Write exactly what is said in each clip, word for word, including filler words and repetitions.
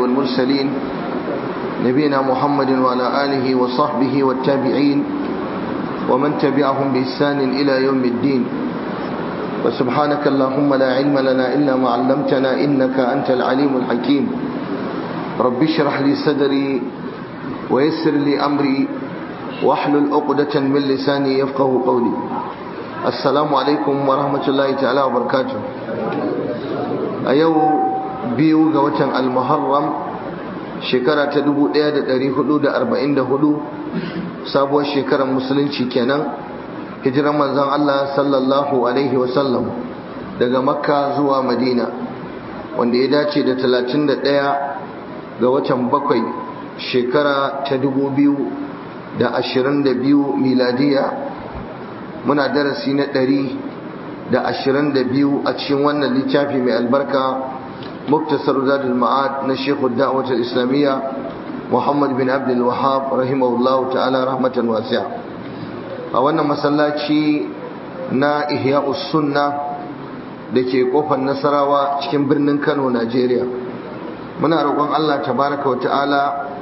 والمرسلين نبينا محمد وعلى آله وصحبه والتابعين ومن تبعهم بإحسان إلى يوم الدين وسبحانك اللهم لا علم لنا إلا ما علمتنا إنك أنت العليم الحكيم رب اشرح لي صدري ويسر لي أمري واحلل عقدة من لساني يفقه قولي السلام عليكم ورحمة الله تعالى وبركاته أيو biyu ga watan al-muharram shekara ta dubu ɗaya da ɗari hudu da arba'in da hudu sabuwar shekarar musulunci kenan hijiran manzon Allah sallallahu alaihi wasallam daga makka zuwa madina wanda ya dace da talatin da ɗaya ga watan bakwai shekara ta dubu biyu da ashirin da biyu miladiya muna darasi na ɗari da ashirin da biyu a cikin wannan littafi mai albarka مختصر زاد المعاد نشيخ الدعوة الإسلامية محمد بن عبد الوهاب رحمه الله تعالى رحمة واسعة أولا مسلاتي نا إحياء السنة dake kofar Nasarawa cikin birnin Kano Najeriya muna roƙon Allah tabaraka wa ta'ala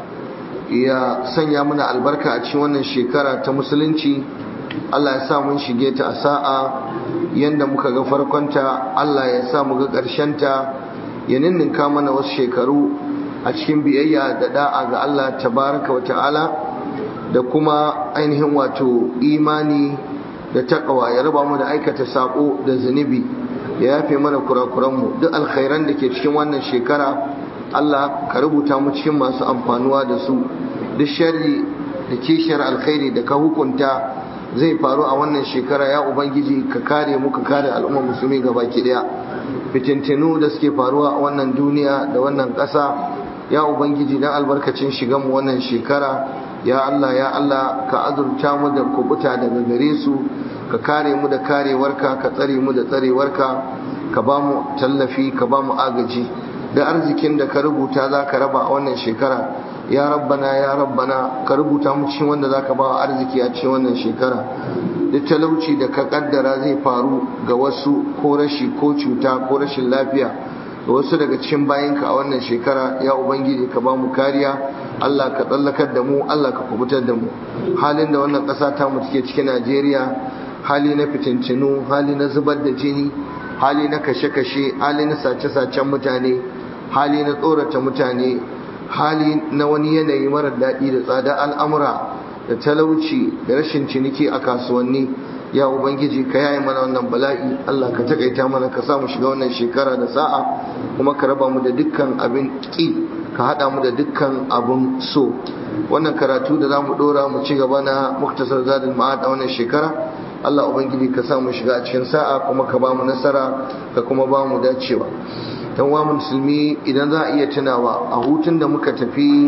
ya sanya muna albarka a cikin wannan shekara ta musulunci Allah ya sa mun shige ta a sa'a yanda muka ga farkonta Allah ya sa mu ga ƙarshen ta ya ninninka mana wasu shekaru a cikin biyayya da da'a ga Allah tabaraka wa ta'ala da kuma ainihin wato imani da taqwa ya raba mu da aikata sako da zunubi ya yafe mana kurakuranmu duk alkhairan da ke cikin wannan shekara Allah ka rubuta mu cikin masu amfanuwa da su duk sharri da kishiyar alkhairi da ka hukunta zai faru a wannan shekara ya ubangiji ka kare mu ka kare al'ummar musulmi gabaki daya fitintinu da suke faruwa a wannan duniya da wannan ƙasa ya ubangiji dan albarkacin shigan mu wannan shekara ya Allah ya Allah ka azurta mu da kubuta daga gare su ka kare mu da karewarka ka tsare mu da tsarewarka ka ba mu tallafi ka ba mu agaji da arzikin da ka rubuta za ka raba a wannan shekara ya rabbana ya rabbana ka rubuta mu cikin wanda za ka ba arziki a cikin wannan shekara duk talauci da ka kaddara zai faru ga wasu ko rashi ko cuta ko rashin lafiya ga wasu daga cikin bayinka a wannan shekara ya ubangiji ka ba mu kariya Allah ka tsallakar da mu Allah ka kubutar da mu halin da wannan ƙasa ta mu take cikin Najeriya hali na fitincinu hali na zubar da jini hali na kashe-kashe hali na sace-sacen mutane hali na tsorata mutane hali na wani yanayi marar daɗi da tsada al'amura da talauci da rashin ciniki a kasuwanni ya ubangiji ka yaye mana wannan bala'i Allah ka takaita mana ka samu shiga wannan shekara da sa'a kuma ka raba mu da dukkan abin ki ka hada mu da dukkan abin so wannan karatu da zamu dora mu ci gaba na muktasar zadul ma'ad a wannan shekara Allah ubangiji ka samu shiga a cikin sa'a kuma ka ba mu nasara ka kuma ba mu dacewa dan wa musulmi idan za a iya tunawa a hutun da muka tafi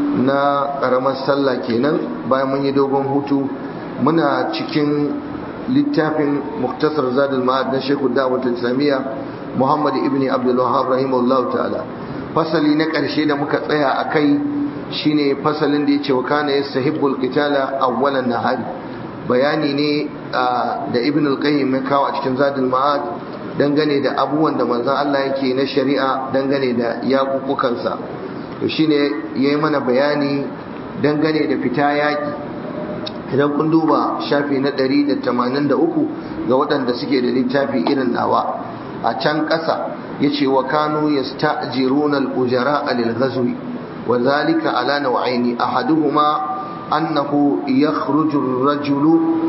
na karamar sallah kenan bayan mun yi dogon hutu muna cikin littafin muktasar zadul ma'ad na Sheikh Dawud Islamiyya Muhammad ibn Abdul Wahhab rahimahullah ta'ala fasali na karshe da muka tsaya akai shine fasalin da yace wa kana yastahibbul qitala awwalan nahari bayani ne da Ibn al-Qayyim ya kawo a cikin zadul ma'ad dangane da abubuwan da manzon Allah yake na shari'a dangane da yakukukansa to shine yayi mana bayani dangane da fita yaki idan kun duba shafi na ɗari da tamanin da uku ga waɗanda suke da littafi irin nawa a can ƙasa yace wa kanu yasta'jiruna al-ujara lil ghazwi wa dhalika ala naw'aini ahaduhuma annahu yakhruju ar-rajulu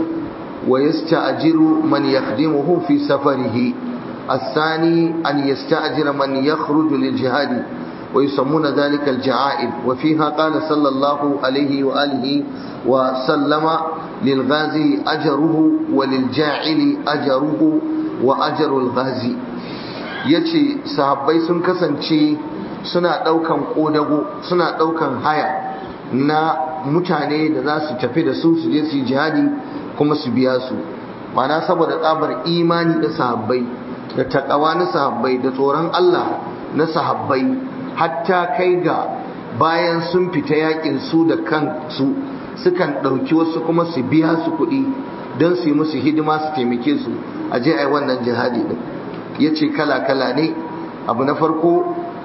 wa yasta'jiru man yakhdimuhu fi safarihi الثاني أن يستأجر من يخرج للجهاد ويسمون ذلك الجعائد وفيها قال صلى الله عليه وآله وسلم للغازي أجره وللجاعل أجره وأجر الغازي yace sahabbai sun kasance suna daukan kodago suna daukan haya na mutane da za su tafi da su su je su jihadi kuma su biya su ma'ana saboda tsabar imani da sahabbai da takawa na sahabbai da tsoron Allah na sahabbai hatta kai ga bayan sun fita yakin su da kansu sukan ɗauki wasu kuma su biya su kuɗi don su yi musu hidima su taimake su a je a yi wannan jihadi ɗin ya ce kala-kala ne abu na farko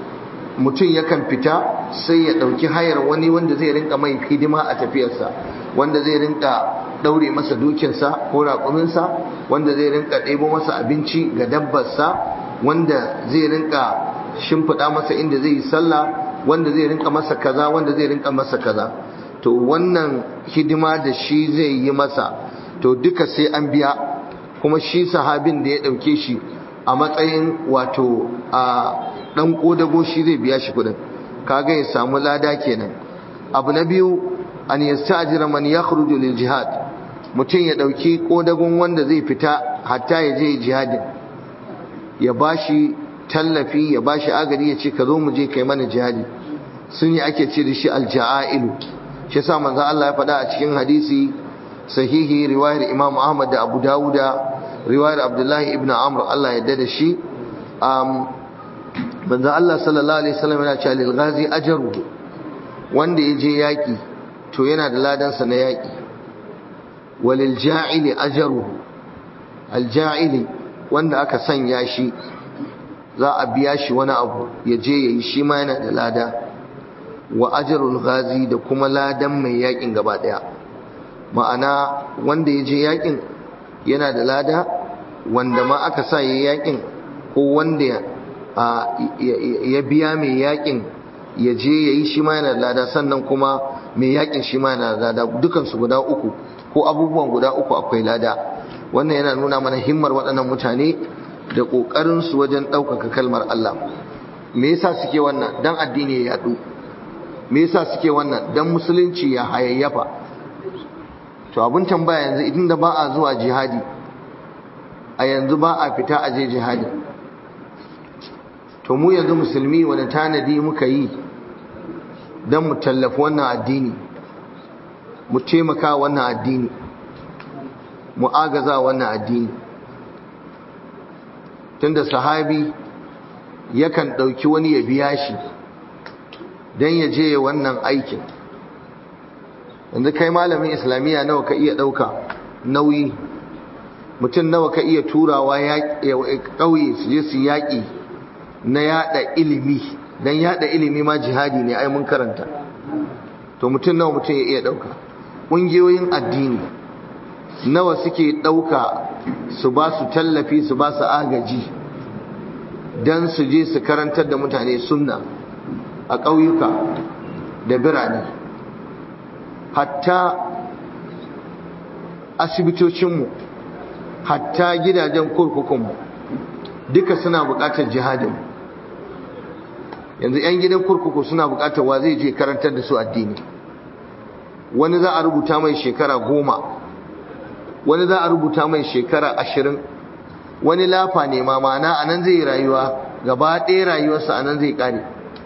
mutum yakan fita sai ya ɗauki hayar wani wanda zai rinka mai hidima a tafiyarsa, wanda zai rinka ɗaure masa dukinsa ko raƙuminsa, wanda zai rinka ɗebo masa abinci ga dabbarsa, wanda zai rinka shimfiɗa masa inda zai yi sallah, wanda zai rinka masa kaza, wanda zai rinka masa kaza. To wannan hidima da shi zai yi masa, to duka sai an biya. Kuma shi sahabin da ya ɗauke shi a matsayin wato a ɗan ƙodago shi zai biya shi kuɗin, kaga ya samu lada kenan. Abu na biyu, an yasta'jira man yakhruju lil jihad, mutum ya ɗauki ƙodagon wanda zai fita hatta ya je jihadin, ya bashi tallafi, ya bashi agari, ya ce ka zo mu je kai mana jihadi. Sun yi ake ce da shi alja'ailu. Shi yasa manzo Allah ya faɗa a cikin hadisi sahihi riwayar Imam Ahmad da Abu Dawuda, riwayar Abdullahi ibn Amr Allah ya da shi, um manzo Allah sallallahu alaihi wasallam yana cewa lil ghazi ajru, wanda ya je yaki to yana da ladan sa na yaki. Walil ja'ili ajruhu, al ja'ili wanda aka sanya shi za a biya shi wani abu ya je yayi, shi ma yana da lada. Wa ajrul ghazi, da kuma ladan mai yakin gaba daya. Ma'ana wanda ya je yakin yana da lada, wanda ma aka sa yayi yakin ko wanda ya biya mai yakin ya je yayi, shi ma yana da lada. Sannan kuma mai yakin shi ma yana da lada. Dukansu guda uku ko abubuwan guda uku akwai lada. Wannan yana nuna mana himmar waɗannan mutane da ƙoƙarinsu wajen ɗaukaka kalmar Allah. Me yasa suke wannan? Dan addini ya yaɗu. Me yasa suke wannan? Dan musulunci ya hayayyafa. To abin tambaya yanzu, idan da ba a zuwa jihadi a yanzu, ba a fita a je jihadi, to mu yanzu musulmi wani tanadi muka yi dan mu tallafi wannan addini, mu taimaka wannan addini, mu agaza wannan addini? Tunda sahabi yakan ɗauki wani ya biya shi don ya je wannan aikin. Yanzu kai malamin islamiyya nawa ka iya ɗauka nauyi? Mutum nawa ka iya turawa ƙauye su je su yaƙi na yaɗa ilimi? Don yaɗa ilimi ma jihadi ne, ai mun karanta. To mutum nawa mutum ya iya ɗauka? Ƙungiyoyin addini nawa suke ɗauka su ba su tallafi, su ba su agaji don su je su karantar da mutane sunna a ƙauyuka da birane? Hatta asibitocinmu, hatta gidajen kurkukunmu duka suna buƙatar jihadin. Yanzu 'yan gidan kurkuku suna buƙatar wa zai je karantar da su addini. Wani za a rubuta mai shekara goma, wani za a rubuta mai shekara ashirin, wani lafa ne ma, ma'ana a nan zai yi rayuwa gaba ɗaya, rayuwarsa a nan zai ƙare.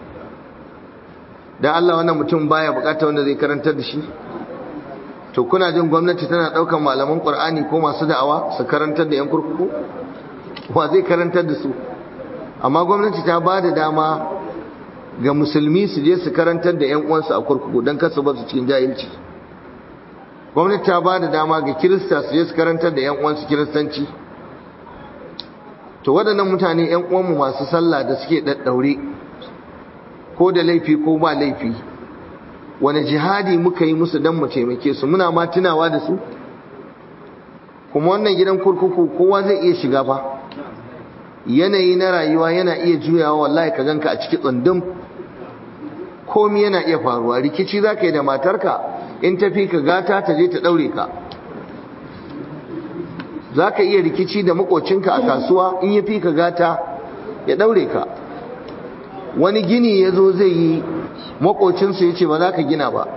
Dan Allah, wannan mutum baya buƙatar wanda zai karantar da shi? To kuna jin gwamnati tana ɗaukar malaman Qur'ani ko masu da'awa su karantar da 'yan kurkuku? Wa zai karantar da su? Amma gwamnati ta ba da dama ga musulmi su je su karantar da 'yan uwansu a kurkuku don kasu ba su cikin jahilci. Gwamnati ta ba da dama ga kirista su je su karantar da 'yan uwansu kiristanci. To waɗannan mutane 'yan uwanmu masu sallah da suke ɗaɗɗaure, ko da laifi ko ba laifi, wani jihadi muka yi musu don mu taimake su? Muna ma tunawa da su? Kuma wannan gidan kurkuku kowa zai iya shiga ba. Yanayi na rayuwa yana iya juyawa, wallahi ka ganka a ciki tsundum. Komi yana iya faruwa. Rikici za ka yi da matarka, in tafi ka gata ta je ta ɗaure ka. Za ka iya rikici da makocinka a kasuwa, in ya fi ka gata ya ɗaure ka. Wani gini ya zo zai yi, makocinsa ya ce ba za ka gina ba.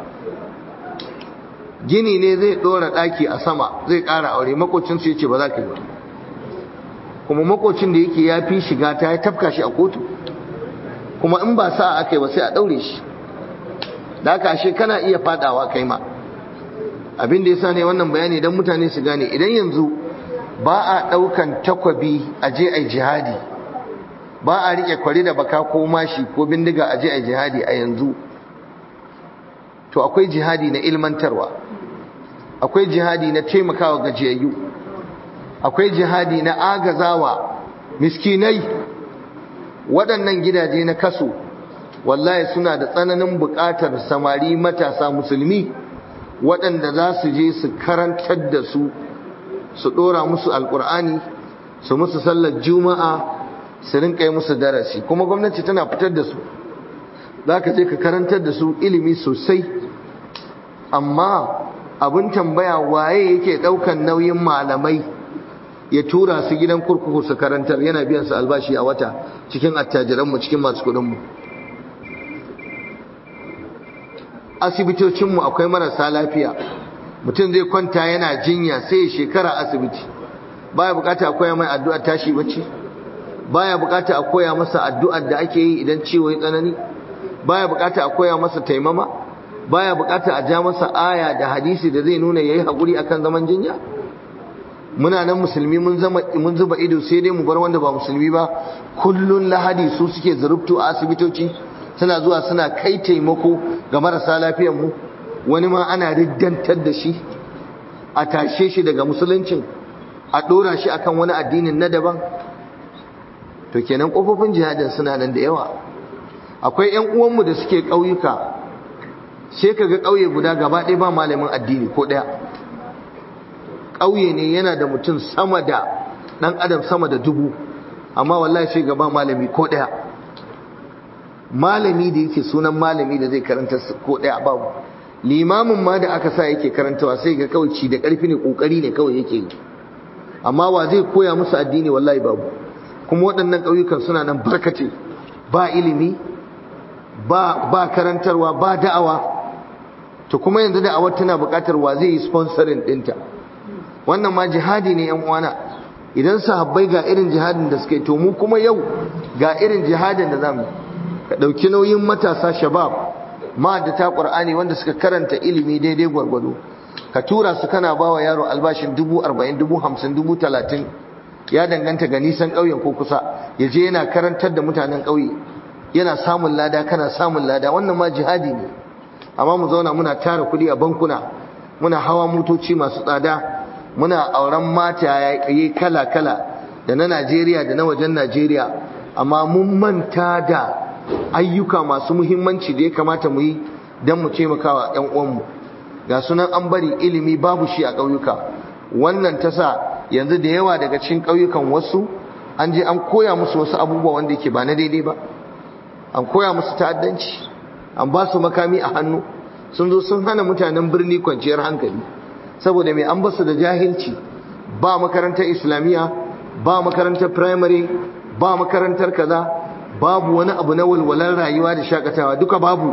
Gini ne zai ɗora ɗaki a sama, zai ƙara aure, makocinsa ya ce ba za ka yi ba. Kuma makocin da yake ya fi shiga ta ya tafka shi a kotu, kuma in ba sa aka yi ba sai a ɗaure shi. Da haka ashe kana iya fadawa kai ma. Abin da ya sa ne wannan bayani don mutane su gane, idan yanzu ba a ɗaukan takwabi a je a jihadi, ba a riƙe kwari da baka ko mashi ko bindiga a je a jihadi a yanzu, to akwai jihadi na ilmantarwa, akwai jihadi na taimakawa gajiyayyu, akwai jihadi na agazawa miskinai. Waɗannan gidaje na kaso wallahi suna da tsananin buƙatar samari matasa musulmi waɗanda za su je su karantar da su, su ɗora musu alƙur'ani, su musu sallar juma'a, su rinka yi musu darasi. Kuma gwamnati tana fitar da su, za ka je ka karantar da su ilimi sosai. Amma abin tambaya, waye yake ɗaukan nauyin malamai ya tura su gidan kurkuku su karantar, yana biyan su albashi a wata cikin attajiranmu, cikin masu kuɗinmu? Asibitocinmu akwai marasa lafiya, mutum zai kwanta yana jinya sai ya shekara asibiti, baya bukata a koya mai addu'ar tashi bacci, baya bukata a koya masa addu'ar da ake yi idan ciwo ya tsanani, baya bukata a koya masa taimama, baya bukata a ja masa aya da hadisi da zai nuna yayi hakuri akan zaman jinya. Muna nan musulmi mun zama mun zuba ido sai dai mu bar wanda ba musulmi ba kullun lahadi su suke zurubtu a asibitoci, suna zuwa suna kai taimako ga marasa lafiyar mu. Wani ma ana riddantar da shi, a tashe shi daga musuluncin, a dora shi akan wani addinin na daban. To kenan kofofin jihadin suna nan da yawa. Akwai ƴan uwanmu da suke ƙauyuka, sai kaga ƙauye guda gaba ɗaya ba malamin addini ko ɗaya. Ƙauye ne yana da mutum sama da ɗan adam sama da dubu, amma wallahi sai ga ba malami ko ɗaya. Malami da yake sunan malami da zai karanta ko ɗaya babu. Limamin ma da aka sa yake karantawa sai ga kawai ci da ƙarfi ne, ƙoƙari ne kawai yake yi, amma wa zai koya musu addini? Wallahi babu. Kuma waɗannan ƙauyukan suna nan barkate, ba ilimi, ba ba karantarwa, ba da'awa. To kuma yanzu da'awar tana buƙatar wa zai yi sponsoring ɗinta. Wannan ma jihadi ne yan uwana. Idan sahabbai ga irin jihadin da suka yi, to mu kuma yau ga irin jihadin da zamu. Ka ɗauki nauyin matasa shabab ma'adata Qur'ani wanda suka karanta ilimi daidai gwargwado, ka tura su kana bawa yaro albashin dubu arba'in, dubu hamsin, dubu talatin, ya danganta ga nisan ƙauyen ko kusa, ya je yana karantar da mutanen ƙauye, yana samun lada, kana samun lada. Wannan ma jihadi ne. Amma mu zauna muna tara kuɗi a bankuna, muna hawa motoci masu tsada, muna auren mata yayi kala kala da na Najeriya da na wajen Najeriya, amma mun manta da ayyuka masu muhimmanci da ya kamata mu yi don mu taimakawa ƴan uwanmu. Ga sunan an bari ilimi babu shi a ƙauyuka. Wannan ta sa yanzu da yawa daga cikin ƙauyukan wasu an je an koya musu wasu abubuwa wanda yake ba na daidai ba, an koya musu ta'addanci, an ba su makami a hannu, sun zo sun hana mutanen birni kwanciyar hankali. Saboda mai? An basu da jahilci, ba makarantar islamiyya, ba makarantar primary, ba makarantar kaza, babu wani abu na walwalar rayuwa da shakatawa, duka babu.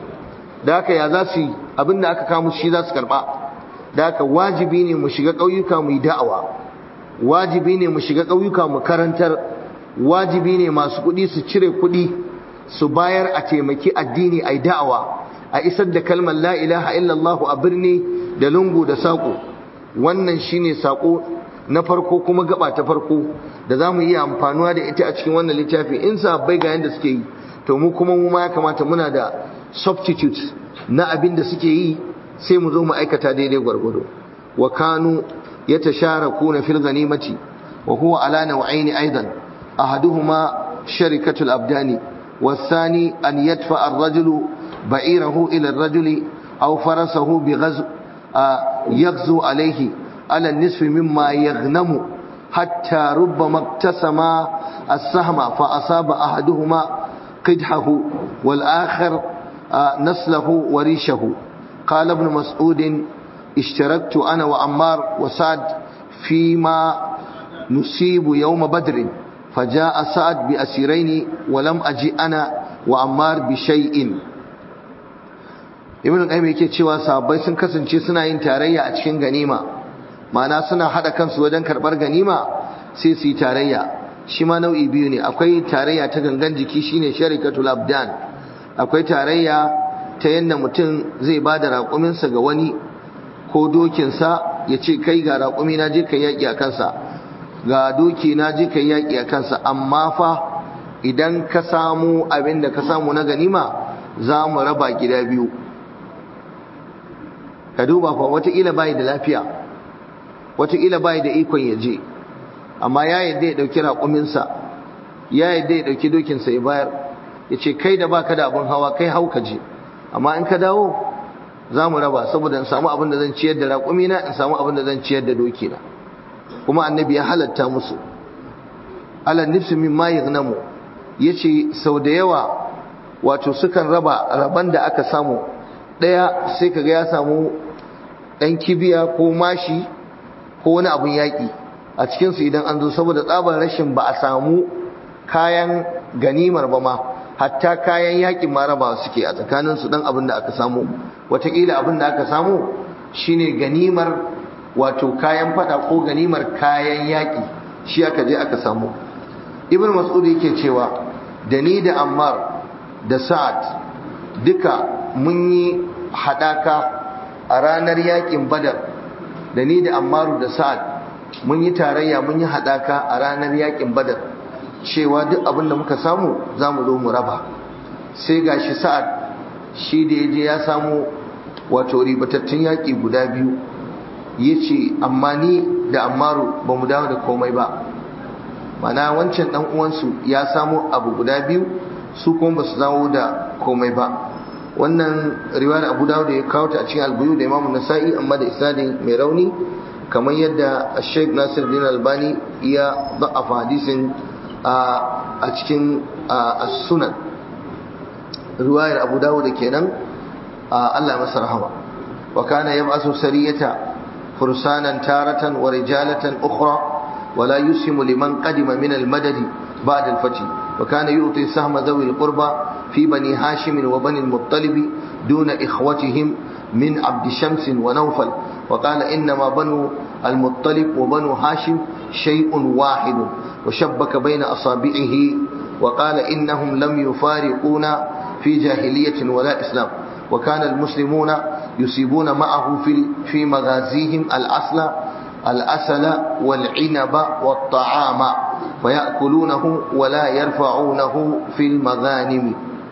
Da haka ya za su yi? Abin da aka kama shi za su karba. Da haka wajibi ne mu shiga ƙauyuka mu yi da'awa, wajibi ne mu shiga ƙauyuka mu karantar, wajibi ne masu kuɗi su cire kuɗi su bayar a taimaki addini, a yi da'awa, a isar da kalmar la ilaha illallah a birni da lungu da saƙo. Wannan shine saƙo na farko kuma gaba ta farko da za mu iya amfanuwa da ita a cikin wannan littafi. In sahabbai ga yanda suke yi, to mu kuma mu ma ya kamata muna da substitute na abin da suke yi, sai mu zo mu aikata daidai gwargwado. Wa kanu yatasharakuna fil ghanimati wa huwa ala naw'aini aidan, ahaduhuma sharikatul abdani والثاني أن يدفع الرجل بعيره إلى الرجل أو فرسه بغزو يغزو عليه على النصف مما يغنم حتى ربما اقتسم السهم فأصاب أحدهما قدحه والآخر نسله وريشه. قال ابن مسعود اشتركت أنا وعمار وسعد فيما نصيب يوم بدر فجاء سعد بأسيرين ولم أجي أنا وعمار بشيء. Ibn Qayyim yake cewa sahabbai sun kasance suna yin tarayya a cikin ganima, ma'ana suna hada kansu wajen karbar ganima sai su yi tarayya. Shi ma nau'i biyu ne, akwai tarayya ta gangan jiki shine sharikatul abdan, akwai tarayya ta yanda mutum zai bada raƙuminsa ga wani ko dokinsa ya ce kai ga raƙumi na je kai yaƙi a kansa, ga doki na je kai yaƙi a kansa, amma fa idan ka samu abin da ka samu na ganima za mu raba gida biyu. Ka duba fa, wataƙila bai da lafiya, wataƙila bai da ikon ya je, amma ya yadda ya ɗauki raƙuminsa, ya yadda ya ɗauki dokinsa ya bayar, ya ce kai da baka da abin hawa kai hau ka je, amma in ka dawo za mu raba saboda in samu abin da zan ciyar da raƙumina, in samu abin da zan ciyar da dokina. Kuma annabi ya halatta musu ala nifsi mimma yaghnamu, yace sau da yawa wato sukan raba raban da aka samu daya, sai kaga ya samu dan kibiya ko mashi ko wani abun yaki a cikin su idan an zo, saboda tsabar rashin ba a samu kayan ganimar ba ma, hatta kayan yakin ma raba suke a tsakanin su dan abin da aka samu. Wataƙila abin da aka samu shine ganimar wato kayan fada ko ganimar kayan yaki, shi aka je aka samu. Ibn Mas'ud yake cewa da ni da Ammar da Sa'ad duka mun yi hadaka a ranar yakin Badar. Da ni da Ammar da Sa'ad mun yi tarayya, mun yi hadaka a ranar yakin Badar cewa duk abin da muka samu za mu zo mu raba. Sai gashi Sa'ad shi da yaje ya samu wato ribatattun yaki guda biyu, yace amma ni da Ammaru ba mu dawo da komai ba. Mana wancan dan uwansu ya samu abu guda biyu, su kuma basu dawo da komai ba. Wannan riwayar Abu Dawud ya kawo ta a cikin Al-Buyu da Imam Nasa'i, amma da isnadi mai rauni, kamar yadda Sheikh Nasiruddin Albani ya da'afa hadisin a cikin As-Sunan. Riwayar Abu Dawud kenan, Allah masa rahama. Wa kana yab'asu sariyata fursanan taratan wa rijalatan ukhra ولا يسهم لمن قدم من المدد بعد الفتح. وكان يعطي سهم ذوي القربى في بني هاشم وبني المطلب دون إخوتهم من عبد شمس ونوفل. وقال إنما بنو المطلب وبنو هاشم شيء واحد، وشبك بين أصابعه وقال إنهم لم يفارقونا في جاهلية ولا إسلام. وكان المسلمون يصيبون معه في في مغازيهم الأصل الأسل والعنب والطعام ويأكلونه ولا يرفعونه في المغانم.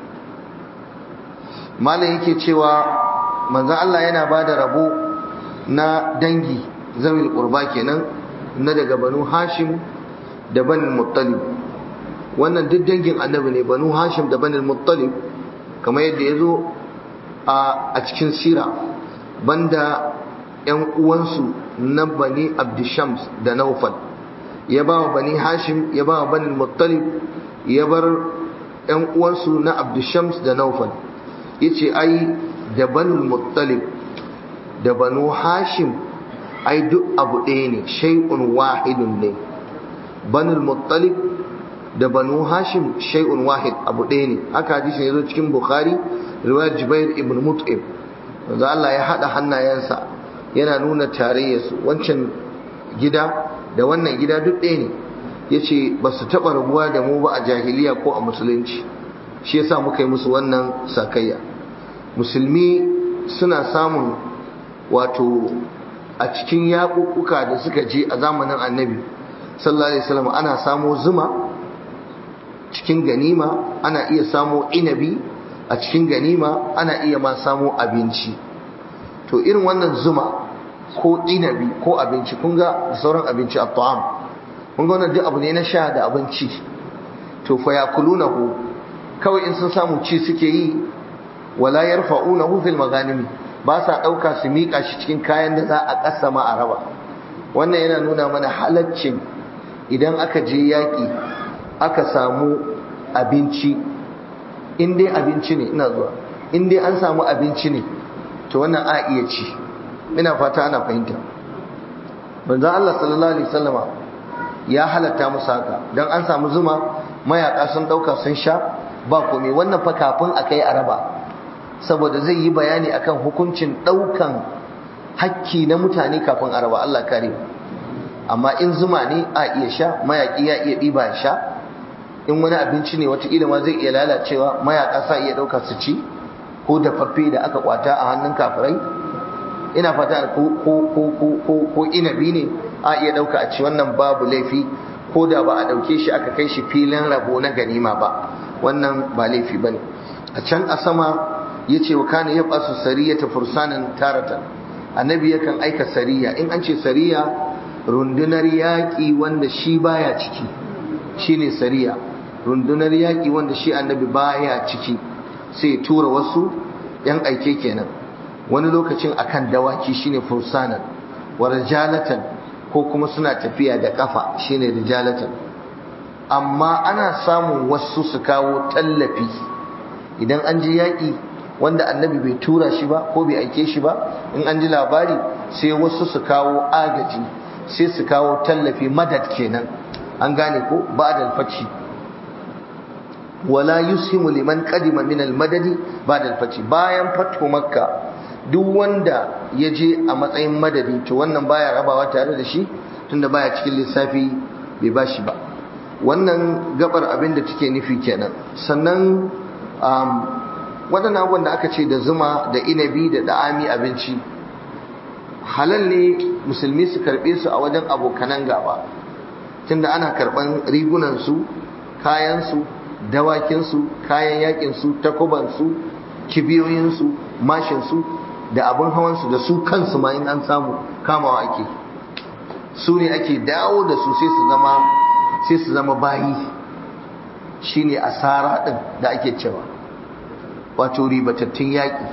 malam yake cewa manzon Allah yana bada rabo na dangi zawil qurba kenan, na daga banu Hashim da banu Muttalib. Wannan duk dangin annabi ne, banu Hashim da banu Muttalib, kamar yadda yazo a cikin sira, banda ‘yan uwansu na bani Abdishams da Naufal. Ya ba wa bani Hashim, ya ba wa bani Muttalib, ya bar ‘yan uwansu na Abdishams da Naufal. Ya ce, ai, da bani Muttalib da banu Hashim, ai duk abu ɗaya ne, shay'un wahidun ne. Bani Muttalib da banu Hashim shay'un wahid, abu ɗaya ne. Haka hadisin ya zo cikin Bukhari, riwayar Jubair ibn Mut'im. Yanzu Allah ya haɗa hannayensa, yana nuna tarayyarsu, wancan gida da wannan gida duk ɗaya ne. Ya ce ba su taɓa rabuwa da mu ba a jahiliya ko a musulunci, shi yasa muka yi musu wannan sakayya. Musulmi suna samun wato a cikin yaƙuƙuka da suka je a zamanin annabi sallallahu alaihi wasallam, ana samo zuma cikin ganima, ana iya samo inabi a cikin ganima, ana iya ma samo abinci. To irin wannan zuma ko inabi ko abinci, kun ga sauran abinci a ta'am, kun ga wannan duk abu ne na sha da abinci. To fa yakulunahu, kawai in sun samu ci suke yi, wala yarfa'unahu fil maghanim, ba sa dauka su mika shi cikin kayan da za a kasama a raba. Wannan yana nuna mana halaccin idan aka je yaki aka samu abinci, in dai abinci ne, ina zuwa, in dai an samu abinci ne, to wannan a iya ci. Ina fata ana fahimta. Manzo Allah sallallahu alaihi wasallama ya halatta musu haka, dan an samu zuma mayaka sun dauka sun sha ba komai. Wannan fa kafin akai araba, saboda zai yi bayani akan hukuncin daukan hakki na mutane kafin araba, Allah kare. Amma in zuma ne a iya sha, mayaki ya iya diba ya sha. In wani abinci ne wataƙila ma zai iya lalacewa, mayaka sa iya dauka su ci, ko dafaffe da aka kwata a hannun kafirai. Ina fata ko ko ko ko ko inabi ne a iya dauka a ci, wannan babu laifi, ko da ba a dauke shi aka kai shi filin rabo na ganima ba, wannan ba laifi bane. A can a sama yace wa kana yabasu sariyata fursanan taratan, annabi yakan aika sariya. In an ce sariya, rundunar yaki wanda shi baya ciki, shine sariya. rundunar yaƙi wanda shi annabi baya ciki sai tura wasu yan aike kenan, wani lokacin akan dawaki shine fursanan, wa rijalatan ko kuma suna tafiya da kafa shine rijalatan. Amma ana samun wasu su kawo tallafi idan an ji yaƙi wanda annabi bai tura shi ba ko bai aike shi ba, in an ji labari sai wasu su kawo agaji, sai su kawo tallafi, madad kenan, an gane ko ba'dal fathi. Wala yushimu liman qadima min al-madadi ba'dal fathi, bayan fathu makka duk wanda ya je a matsayin madadi to wannan baya rabawa tare da shi tunda baya cikin lissafi, bai bashi ba. Wannan gabar abin da take nufi kenan. Sannan waɗannan abubuwan da aka ce da zuma da inabi da da'ami abinci halal ne musulmi su karɓe su a wajen abokanan gaba, tunda ana karɓan rigunansu, kayansu, dawakinsu, kayan yakinsu, takubansu, kibiyoyinsu, mashinsu da abin hawansu da su kansu ma in an samu kamawa ake, su ne ake dawo da su sai su zama sai su zama bayi, shine asara din da ake cewa, wato ribatattun yaƙi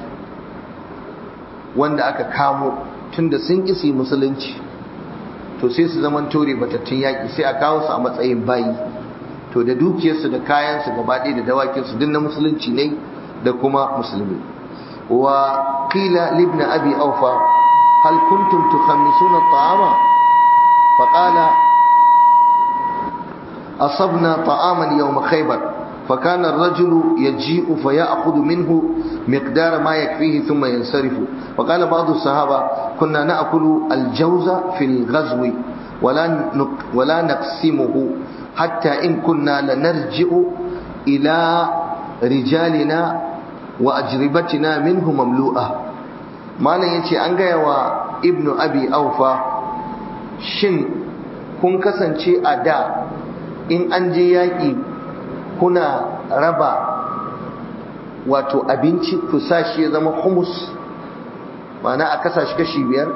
wanda aka kamo tunda sun ƙi musulunci to sai su zama to ribatattun yaƙi, sai a kawo su a matsayin bayi, to da dukiyarsu da kayansu gaba ɗaya da dawakinsu duk na musulunci ne da kuma musulmi. Wa qila libna abi aufa hal kuntum tukhamisuna at-ta'ama fa qala asabna ta'aman yawm khaybar فكان الرجل يجيء فيأخذ منه مقدار ما يكفيه ثم ينصرف. وقال بعض الصحابة كنا نأكل الجوز في الغزو ولا ولا نقسمه حتى إن كنا لنرجع إلى رجالنا وأجربتنا منه مملوءة. ما ينشي أنجا وابن أبي أوفى شن كن كسنشي أدا إن أنجي يأي kuna raba wato abinci ku sashi ya zama humus, ma'ana a kasa shi kashi biyar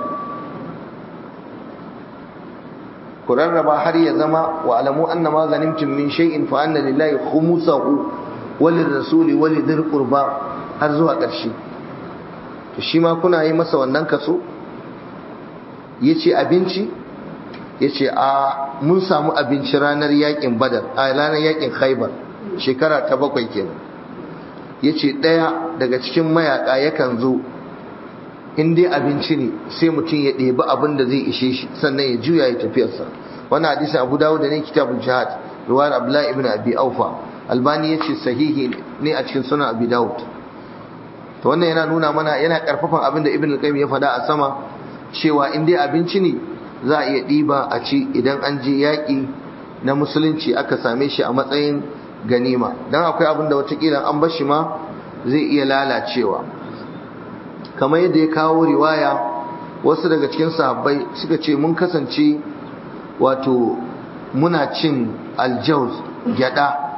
ku rarraba har ya zama wa alamu anna ma ghanimtum min shay'in fa anna lillahi khumsahu wa lirrasuli wa lidhil qurba har zuwa ƙarshe. To shi ma kuna yi masa wannan kaso? Yace abinci, yace a mun samu abinci ranar yakin Badar, a ranar yakin Khaibar shekara ta bakwai kenan. Yace daya daga cikin mayaka yakan zo in dai abinci ne sai mutum ya ɗebi abin da zai ishe shi sannan ya juya ya tafiyarsa. Wannan hadisin Abu Dawud da ne kitabul jihad riwayar Abdullah ibn Abi Aufa, Albani yace sahihi ne a cikin sunan Abi Dawud. To wannan yana nuna mana, yana karfafan abin da Ibn al-Qayyim ya faɗa a sama cewa in dai abinci ne za a iya ɗiba a ci idan an je yaƙi na musulunci aka same shi a matsayin ganima, don akwai abin da watakila an bashi ma zai iya lalacewa. Kamar yadda ya kawo riwaya, wasu daga cikin sahabbai suka ce mun kasance wato muna cin aljauz, gyada,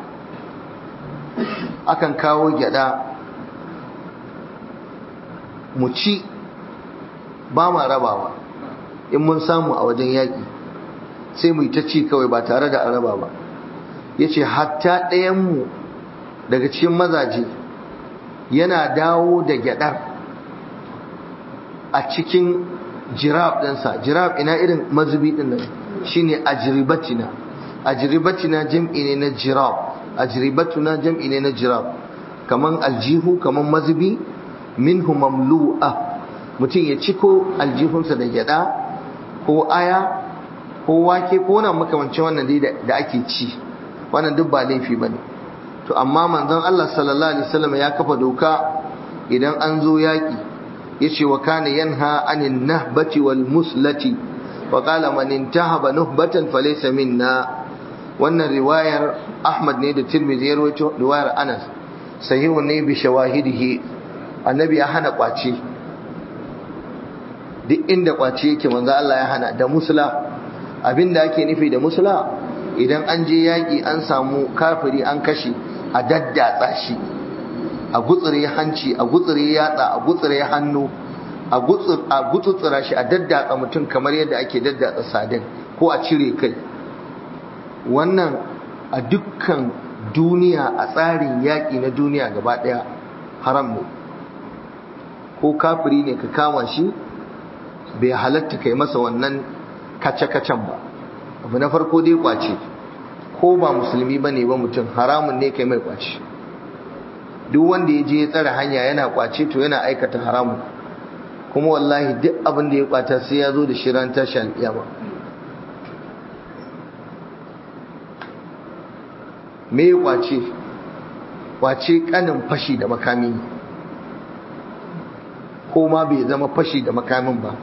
akan kawo gyada mu ci ba ma rabawa in mun samu a wajen yaƙi, sai mu yi ta ci kawai ba tare da araba ba. Ya ce hatta ɗayanmu daga cikin mazaje yana dawo da gyaɗar a cikin jirab ɗinsa. Jirab ina irin mazubi ɗin nan shine ajribatina. Ajribatina jam'i ne na jirab, ajribatuna jam'i ne na jirab, kaman aljihu, kaman mazubi. Minhu mamlu'a, mutum ya ciko aljihunsa da gyaɗa ko aya ko wake ko na makamancin wannan dai da ake ci, wannan duk ba laifi bane. To amma manzon Allah sallallahu alaihi wasallam ya kafa doka idan an zo yaki, yace wa kana yanha anin nahbati wal muslati wa qala man intahaba nuhbatan falaysa minna. Wannan riwayar Ahmad ne da Tirmidhi ya rawaito, riwayar Anas, sahihun ne bi shawahidihi. Annabi ya hana kwace, duk inda kwace yake manzo Allah ya hana, da musula. Abinda ake nufi da musula, idan an je yaƙi an samu kafiri an kashe, a daddatsa shi, a gutsure hanci, a gutsure yatsa, a gutsure hannu, a gutsutsura shi, a daddatsa mutum kamar yadda ake daddatsa sadin, ko a cire kai. Wannan a dukkan duniya a tsarin yaƙi na duniya gaba ɗaya haram ne. Ko kafiri ne ka kama shi bai halatta kai masa wannan kace-kacen ba. Abu na farko dai kwace, ko ba musulmi bane ba mutum haramun ne kai mai kwace. Duk wanda ya je ya tsare hanya yana kwace to yana aikata haramun, kuma wallahi duk abin da ya kwata sai ya zo da shirin tashi alƙiyama. Me kwace? Kwace kanin fashi da makami, ko ma bai zama fashi da makamin ba.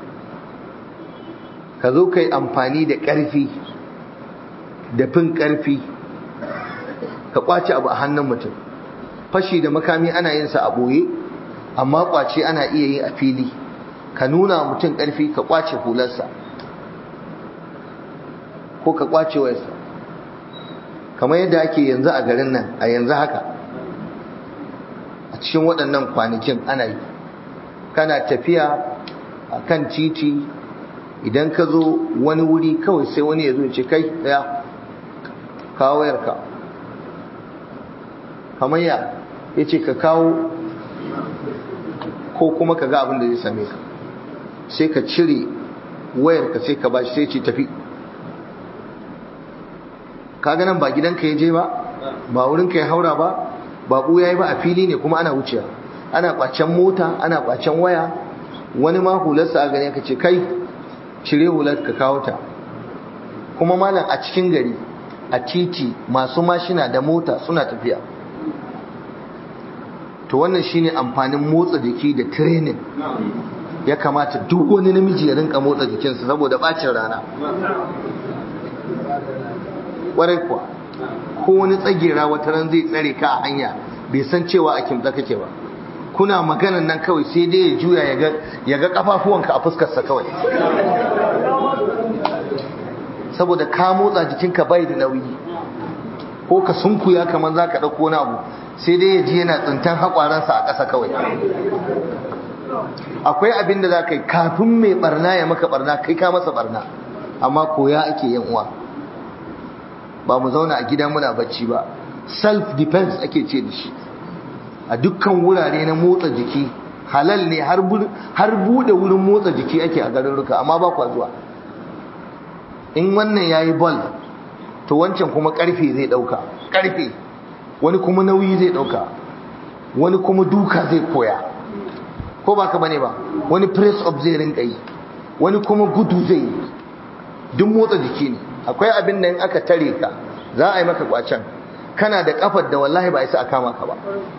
Ka zo kai amfani da ƙarfi da fin ƙarfi ka kwace abu a hannun mutum. Fashi da makami ana yin sa a boye, amma kwace ana iya yi a fili. Ka nuna mutum ƙarfi ka kwace hularsa ko ka kwace wayarsa, kamar yadda ake yanzu a garin nan a yanzu haka. A cikin waɗannan kwanakin ana yi. Kana tafiya a kan titi, idan ka zo wani wuri kawai sai wani ya zo ce kai ɗaya kawo wayarka, kamar ya ya ce ka kawo, ko kuma ka ga abin da zai same ka, sai ka cire wayarka sai ka bashi sai ce tafi. Ka ga nan ba gidanka ya je ba, ba wurinka ya haura ba, ba ɓuya yi ba, a fili ne kuma ana wucewa. Ana kwacen mota, ana kwacen waya, wani ma hularsa a gane ka ce kai cire hular ka kawo ta. Kuma malam a cikin gari a titi masu mashina da mota suna tafiya. To wannan shine amfanin motsa jiki da training. Ya kamata duk wani namiji ya rinka motsa jikinsa saboda bacin rana. Kwarai kuwa, ko wani tsagera wata ran zai tsare ka a hanya bai san cewa a kimtsa kake ba. Kuna maganan nan kawai sai dai ya juya ya ga kafafuwanka a fuskarsa kawai, saboda ka motsa jikinka bai da nauyi. Ko ka sunkuya kamar za ka ɗauko wani abu, sai dai ya ji yana tsintan haƙwaransa a ƙasa kawai. Akwai abin da za ka yi kafin mai ɓarna ya maka ɓarna kai ka masa ɓarna, amma koya ake yin uwa. Ba mu zauna a gida muna bacci ba. Self defense ake ce da shi. A dukkan wurare na motsa jiki halal ne, har bude wurin motsa jiki ake a garuruka, amma ba kwa zuwa. In wannan yayi ball to wancan kuma karfe zai dauka, karfe wani kuma nauyi zai dauka, wani kuma duka zai koya, ko ba ka bane ba, wani press up zai rinka yi, wani kuma gudu zai yi. Duk motsa jiki ne. Akwai abin da in aka tare ka za a yi maka kwacen, kana da kafar da wallahi ba isa a kama ka ba.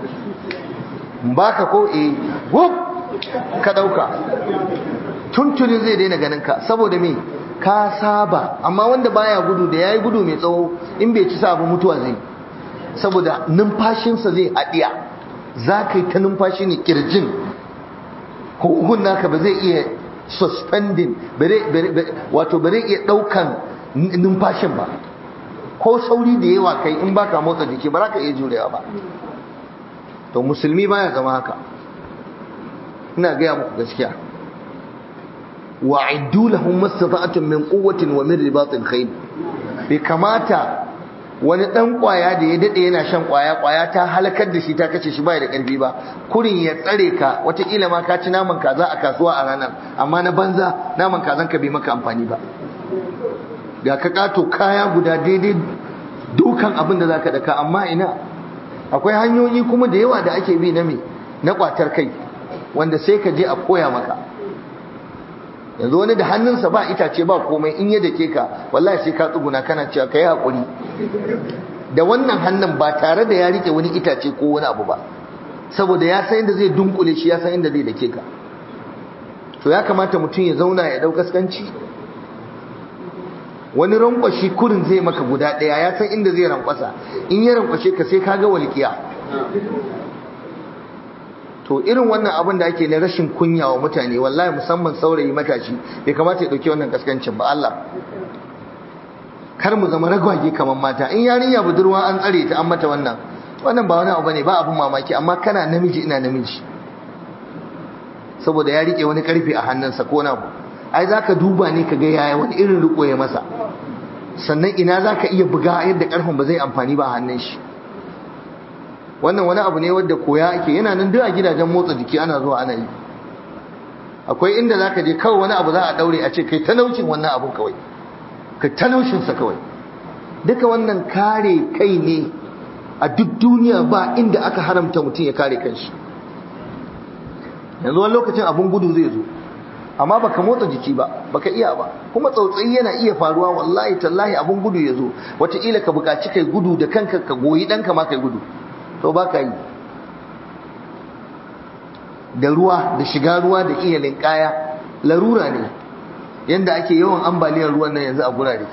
Baka ko eh wuf ka dauka, tuntunin zai daina ganin ka, saboda me ka saba. Amma wanda baya gudu da yayi gudu mai tsawo in bai ci sabu mutuwa zai, saboda numfashinsa zai hadiya. Za ka yi ta numfashi ne kirjin huhun naka ba zai iya suspending, wato ba zai iya daukan numfashin ba. Ko sauri da yawa kai in baka motsa jiki ba za ka iya jurewa ba. To musulmi baya zama haka, ina gaya muku gaskiya. wa'iddu lahum mastata'tum min quwwatin wa min ribatil khayl. Bai kamata wani dan kwaya da ya dade yana shan kwaya, kwaya ta halakar da shi ta kace shi bai da karfi ba, kurin ya tsare ka, wataƙila ma ka ci naman kaza a kasuwa a ranar, amma na banza naman kazan ka bai maka amfani ba. Ga ka kato kaya guda daidai dukan abin da zaka daka, amma ina. Akwai hanyoyi kuma da yawa da ake bi na me na kwatar kai, wanda sai ka je a koya maka. Yanzu wani da hannunsa ba itace ba komai, in ya dake ka wallahi sai ka tsuguna kana cewa kai hakuri da wannan hannun, ba tare da ya rike wani itace ko wani abu ba, saboda ya san inda zai dunkule shi, ya san inda zai dake ka. To ya kamata mutum ya zauna ya dau kaskanci. Wani rankwashi kurin zai maka guda daya, ya san inda zai rankwasa, in ya rankwashe ka sai kaga walƙiya. To irin wannan abin da ake na rashin kunya wa mutane, wallahi musamman saurayi matashi bai kamata ya dauki wannan kaskancin ba. Allah kar mu zama ragwage kamar mata. In yarinya budurwa an tsare ta an mata wannan, wannan ba wani abu bane, ba abun mamaki. Amma kana namiji ina namiji, saboda ya rike wani karfe a hannunsa ko na abu, ai zaka duba ne kaga yaya wani irin riko ya masa. sannan ina za ka iya buga yadda ƙarfin ba zai amfani ba a hannun shi. Wannan wani abu ne wadda koya ake, yana nan duk a gidajen motsa jiki ana zuwa ana yi. Akwai inda za ka je kawai wani abu za a ɗaure a ce kai talaucin wannan abun kawai, kai talaucinsa kawai. Duka wannan kare kai ne. A duk duniya ba inda aka haramta mutum ya kare kanshi. Yanzu wani lokacin abun gudu zai zo, amma baka motsa jiki ba, baka iya ba, kuma tsautsayi yana iya faruwa. Wallahi tallahi abun gudu ya zo, wataƙila ka buƙaci kai gudu da kanka, ka goyi ɗanka ma kai gudu, to ba ka yi. Da ruwa, da shiga ruwa, da iya linƙaya larura ne, yanda ake yawan ambaliyar ruwan nan yanzu a gurare.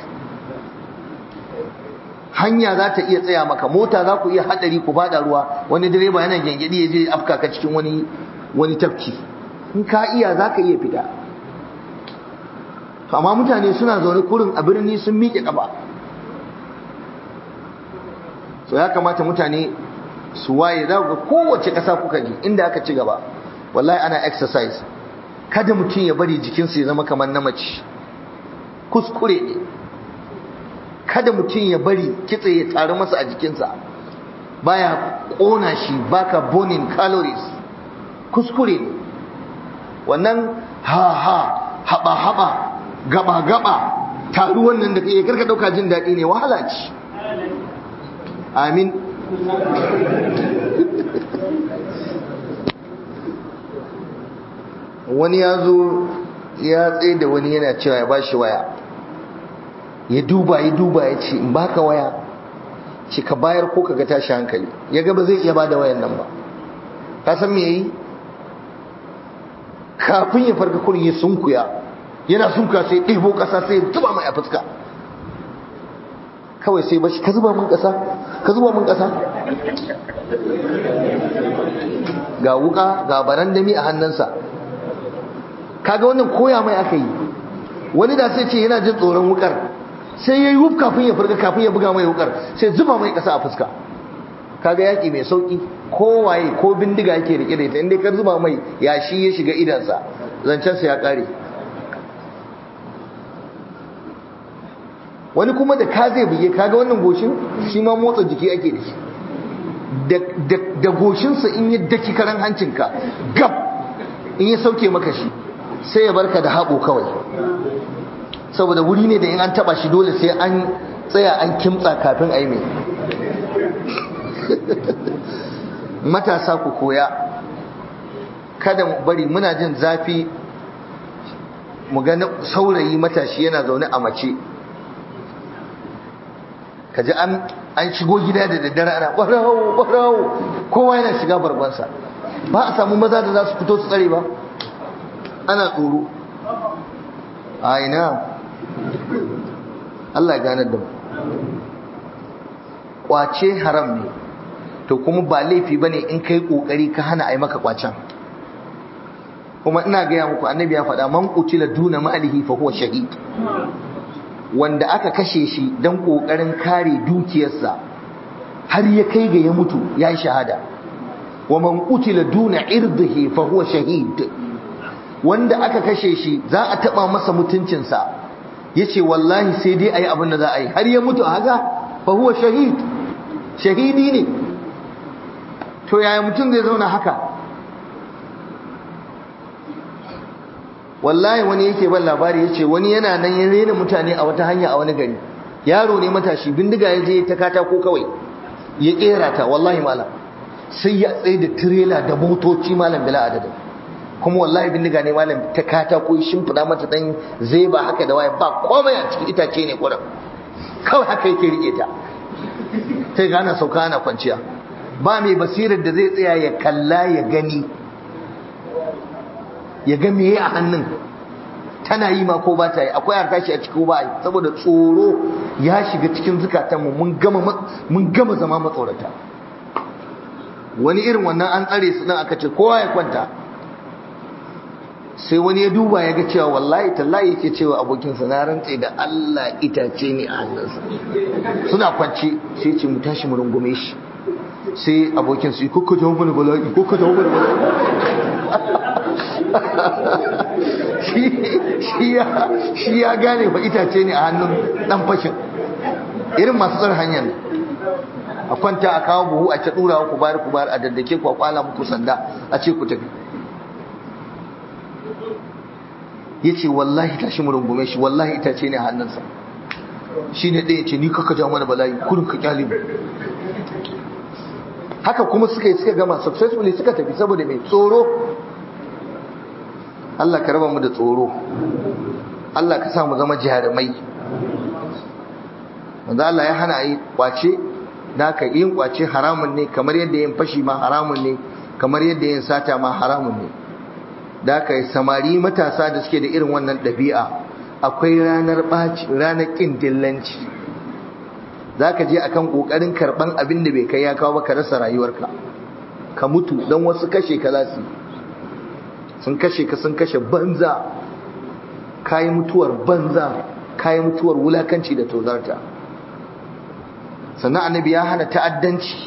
Hanya za ta iya tsaya maka, mota za ku iya haɗari ku faɗa ruwa, wani direba yana gyangyaɗi ya je afka ka cikin wani wani tafki. In ka iya za ka iya fita. Amma mutane suna zaune kurin a birni sun miƙe ƙafa. So ya kamata mutane su waye, za ga kowace ƙasa kuka ji inda aka ci gaba, wallahi ana exercise. Kada mutum ya bari jikinsa ya zama kamar na mace, kuskure ne. Kada mutum ya bari kitse ya taru masa a jikinsa, baya ƙona shi, baka burning calories, kuskure ne. Wannan ha ha haba haba gaba gaba taruwan nan da kake karka dauka jin daɗi ne, wahala ce. Amin. Wani ya zo ya tsaye da wani yana cewa ya bashi waya, ya duba ya duba ya ce in baka waya, ce ka bayar ko ka ga tashi hankali. Ya ga ba zai iya bada wayan nan ba. Ka san me yayi? Kafin ya farka kurin ya sunkuya, yana sunkuya sai ɗebo ƙasa sai ya zuba mai a fuska. Kawai sai bashi, ka zuba min ƙasa, ka zuba min ƙasa. Ga wuka ga barandami a hannunsa. Kaga wannan koya mai aka yi. Wani da sai ce yana jin tsoron wukar, sai ya yi wuf kafin ya farka, kafin ya buga mai wukar, sai zuba mai ƙasa a fuska. Kaga yaƙi mai sauƙi, kowaye ko bindiga yake rike da ita, inda ka zuba mai yashi ya shiga idansa, zancensa ya ƙare. Wani kuma da ka zai buge, kaga wannan goshin shi ma motsa jiki ake da shi. Da goshinsa in ya daki karan hancinka gab, in ya sauke maka shi, sai ya barka da haɓo kawai. Saboda wuri ne da in an taɓa shi dole sai an tsaya an kimtsa kafin a yi mai. Matasa ku koya, kada mu bari muna jin zafi mu ga saurayi matashi yana zaune a mace, kaji an an shigo gida da daddare ana ɓarawo ɓarawo, kowa yana shiga barbansa. Ba a samu maza da za su fito su tsare ba, ana tsoro. A ina Allah ya ganar da mu. Kwace haram ne, to kuma ba laifi bane in kai kokari ka hana ai maka kwacen. Kuma ina gaya muku, annabi ya faɗa, man qutila duna malihi fa huwa shahid. Wanda aka kashe shi dan kokarin kare dukiyarsa har ya kai ga ya mutu, ya yi shahada. Wa man qutila duna irdihi fa huwa shahid. Wanda aka kashe shi za a taba masa mutuncinsa, yace wallahi sai dai ayi abin da za a yi, har ya mutu haka, fa huwa shahid, shahidi ne. To yaya mutum zai zauna haka? Wallahi wani yake ban labari, yace wani yana nan ya rena mutane a wata hanya a wani gari, yaro ne matashi, bindiga ya je ta katako kawai ya kera ta, wallahi malam sai ya tsaye da tirela da motoci malam bila adadin. Kuma wallahi bindiga ne malam ta katako, ya shimfiɗa mata dan zai ba haka da waya, ba komai a cikin itace ne kurin, kawai haka yake rike ta, sai ga ana sauka ana kwanciya. Ba mai basirar da zai tsaya ya kalla ya gani, ya ga meye a hannun, tana yi ma ko ba ta yi, akwai harkashi a ciki ko ba a yi. Saboda tsoro ya shiga cikin zukatanmu, mun gama mun gama zama matsorata. Wani irin wannan an tsare su nan aka ce kowa ya kwanta, sai wani ya duba ya ga cewa wallahi tallahi yake cewa abokinsa, na rantse da Allah itace ne a hannunsa. Suna kwance sai ce mu tashi mu rungume shi, sai abokin su kuka jawo mana bala'i, kuka jawo mana bala'i. shi ya gane fa itace ne a hannun dan fashin. irin masu tsar hanyar a kwanta a kawo buhu a ta dura ku bayar ku bayar a daddake ku a kwala muku sanda a ce ku tafi. yace wallahi tashi mu rungume shi, wallahi itace ne a hannunsa. shine ɗaya ce ni kaka ja mana bala'i kurin ka kyale mu. haka kuma suka yi suka gama successfully suka tafi saboda mai tsoro. Allah ka raba mu da tsoro, Allah ka sa mu zama jarumai. wanda Allah ya hana yi kwace, da ka yin kwace haramun ne kamar yadda yin fashi ma haramun ne, kamar yadda yin sata ma haramun ne. da ka yi samari matasa da suke da irin wannan ɗabi'a, akwai ranar ɓaci, ranar ƙin dillanci. za ka je akan ƙoƙarin karɓan abin da bai kai ya kawo ba, ka rasa rayuwarka, ka mutu don wasu kashe ka za su sun kashe ka, sun kashe banza, kayi mutuwar banza, kayi mutuwar wulakanci da tozarta. sannan annabi ya hana ta'addanci,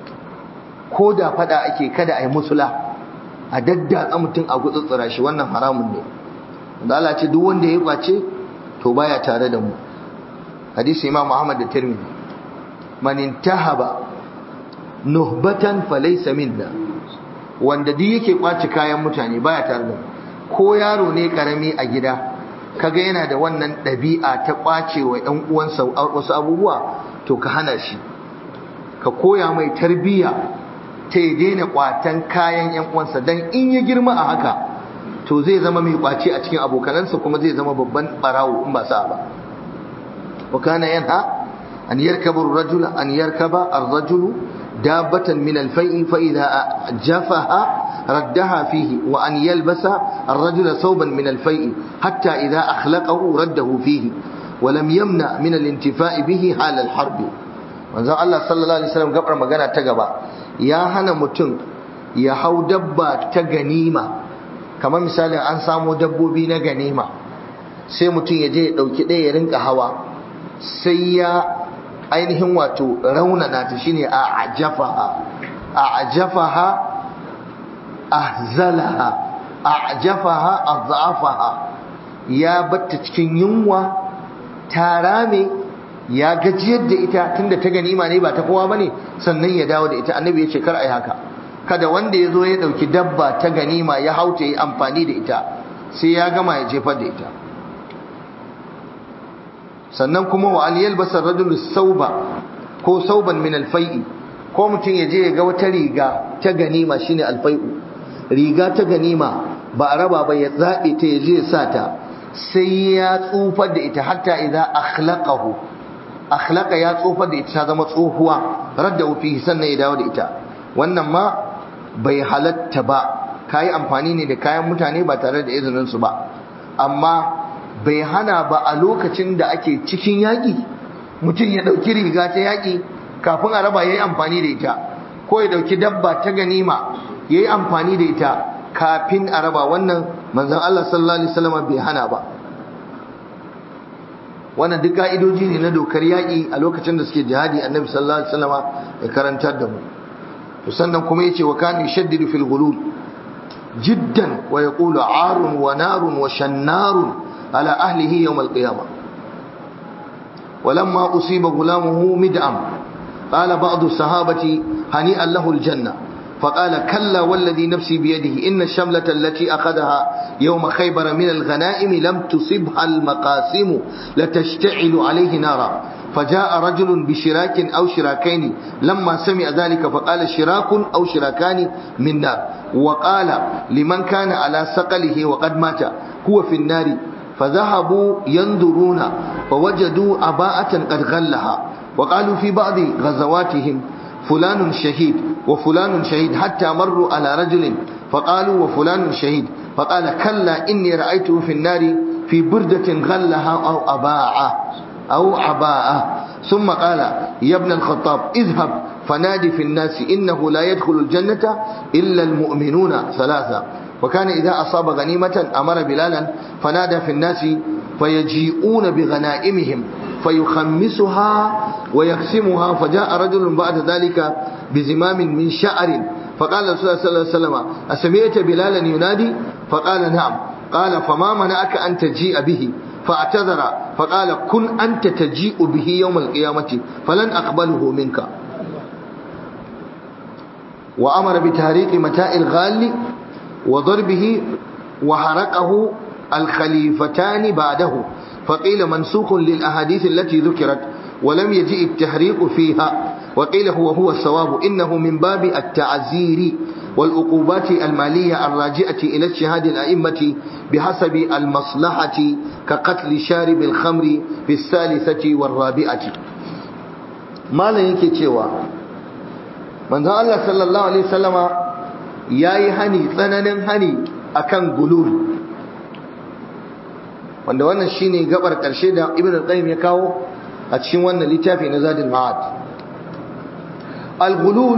ko da fada ake kada a yi musula, a daddatsa mutum a gutsutsura shi, wannan haramun ne. da Allah ce duk wanda ya kwace to baya tare da mu. hadisi Imam Ahmad da Tirmidhi, man intahaba nuhbatan falaysa minna, wanda duk yake kwace kayan mutane baya tare da mu. ko yaro ne karami a gida kaga yana da wannan ɗabi'a ta kwace wa ɗan uwansa wasu abubuwa, to ka hana shi, ka koya mai tarbiyya ta ya daina kwatan kayan ƴan uwansa, dan in ya girma a haka to zai zama mai kwace a cikin abokanansa, kuma zai zama babban barawo in ba sa ba. wa kana yanha an yarkaba ar-rajula an yarkaba ar-rajulu dabbatan min al-fai'i fa idha jafaha raddaha fihi, wa an yalbasa ar-rajula thawban min al-fai'i hatta idha akhlaqahu raddahu fihi wa lam yamna min al-intifa'i bihi hal al-harb. manzon Allah sallallahu alaihi wasallam gabar magana ta gaba ya hana mutum ya hau dabba ta ganima. kamar misali an samo dabbobi na ganima, sai mutum ya je ya dauki ɗaya ya rinka hawa, sai ya ainihin wato raunana ta, shine a ajafaha a ajafaha ahzalaha a ajafaha adhafaha, ya batta cikin yunwa, ta rame, ya gajiyar da ita, tunda ta ganima ne ba ta kowa bane, sannan ya dawo da ita. annabi ya ce kar ai haka, kada wanda ya zo ya dauki dabba ta ganima ya hauta yi amfani da ita sai ya gama ya jefar da ita. sannan kuma wa al yalbasa rajulu sauba ko sauban min al fai'i, ko mutum ya je ya ga wata riga ta ganima, shine al fai'u, riga ta ganima ba a raba ba, ya zabe ta ya je ya sa ta, sai ya tsufar da ita hatta idza akhlaqahu, akhlaqa ya tsufar da ita ta zama tsohuwa, radda fihi, sannan ya dawo da ita. wannan ma bai halatta ba, kayi amfani ne da kayan mutane ba tare da izinin su ba. amma bai hana ba a lokacin da ake cikin yaƙi mutum ya ɗauki riga ta yaƙi kafin a raba ya yi amfani da ita, ko ya ɗauki dabba ta ganima ya yi amfani da ita kafin a raba. wannan manzon Allah sallallahu alaihi wasallam bai hana ba. wannan duk ka'idoji ne na dokar yaƙi a lokacin da suke jihadi, annabi sallallahu alaihi wasallam ya karantar da mu. to sannan kuma yace wa kan yashaddidu fil ghulul jiddan wa yaqulu arun wa narun wa shannarun على أهله يوم القيامة. ولما أصيب غلامه مدعم قال بعض الصحابة هنيئا له الجنة، فقال كلا والذي نفسي بيده إن الشملة التي أخذها يوم خيبر من الغنائم لم تصبها المقاسم لتشتعل عليه نارا. فجاء رجل بشراك أو شراكين لما سمع ذلك فقال شراك أو شراكان من نار، وقال لمن كان على ثقله وقد مات هو في النار. فذهبوا ينظرون فوجدوا عباءة قد غلها، وقالوا في بعض غزواتهم فلان شهيد وفلان شهيد، حتى مروا على رجل فقالوا وفلان شهيد، فقال كلا إني رأيته في النار في بردة غلها أو أباعة أو عباءة. ثم قال يا ابن الخطاب اذهب فنادي في الناس إنه لا يدخل الجنة إلا المؤمنون ثلاثة. وكان إذا أصاب غنيمة أمر بلالا فنادى في الناس فيجيئون بغنائمهم فيخمسها ويقسمها. فجاء رجل بعد ذلك بزمام من شعر فقال رسول الله صلى الله عليه وسلم أسمعت بلالا ينادي؟ فقال نعم. قال فما منعك أن تجيء به؟ فاعتذر فقال كن أنت تجيء به يوم القيامة فلن أقبله منك وأمر بتحريق متاع الغال وضربه وحرقه الخليفتان بعده فقيل منسوخ للأحاديث التي ذكرت ولم يجئ التحريق فيها وقيل هو هو الصواب إنه من باب التعزير والعقوبات المالية الراجعة إلى اجتهاد الأئمة بحسب المصلحة كقتل شارب الخمر في الثالثة والرابعة ما لا yake cewa manzon Allah sallallahu alaihi wasallama yayi hani tsananin hani akan gulul wanda wannan shine gabar karshe da Ibn al-Qayyim ya kawo a cikin wannan littafi na Zadul Ma'ad al-ghulul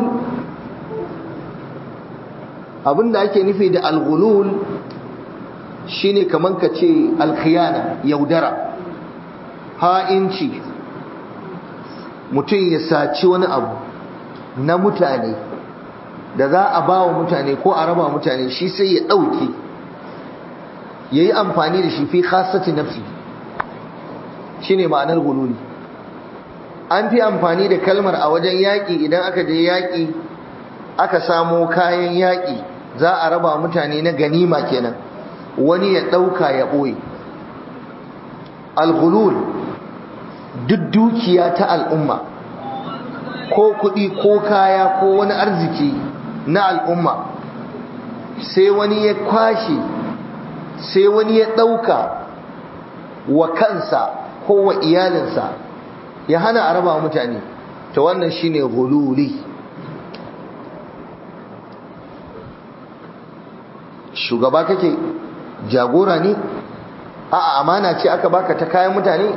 abinda ake nufi da al-ghulul shine kaman ka ce al-khiyana yaudara ha'inci mutum ya saci wani abu na mutane da za a ba wa mutane ko a raba mutane shi sai ya ɗauke ya yi amfani da shi fi khasati nafsi shi ne ma'anar gululi an fi amfani da kalmar a wajen yaƙi idan aka je yaƙi aka samo kayan yaƙi za a raba mutane na ganima kenan wani ya ɗauka ya ɓoye al-ghulul duk dukiya ta al'umma ko kuɗi ko kaya ko wani arziki na al'umma sai wani ya kwashe sai wani ya ɗauka wa kansa ko wa iyalinsa ya hana a raba mutane ta wannan shine ghululi shugaba kake jagora ne a'a amana ce aka baka ta kayan mutane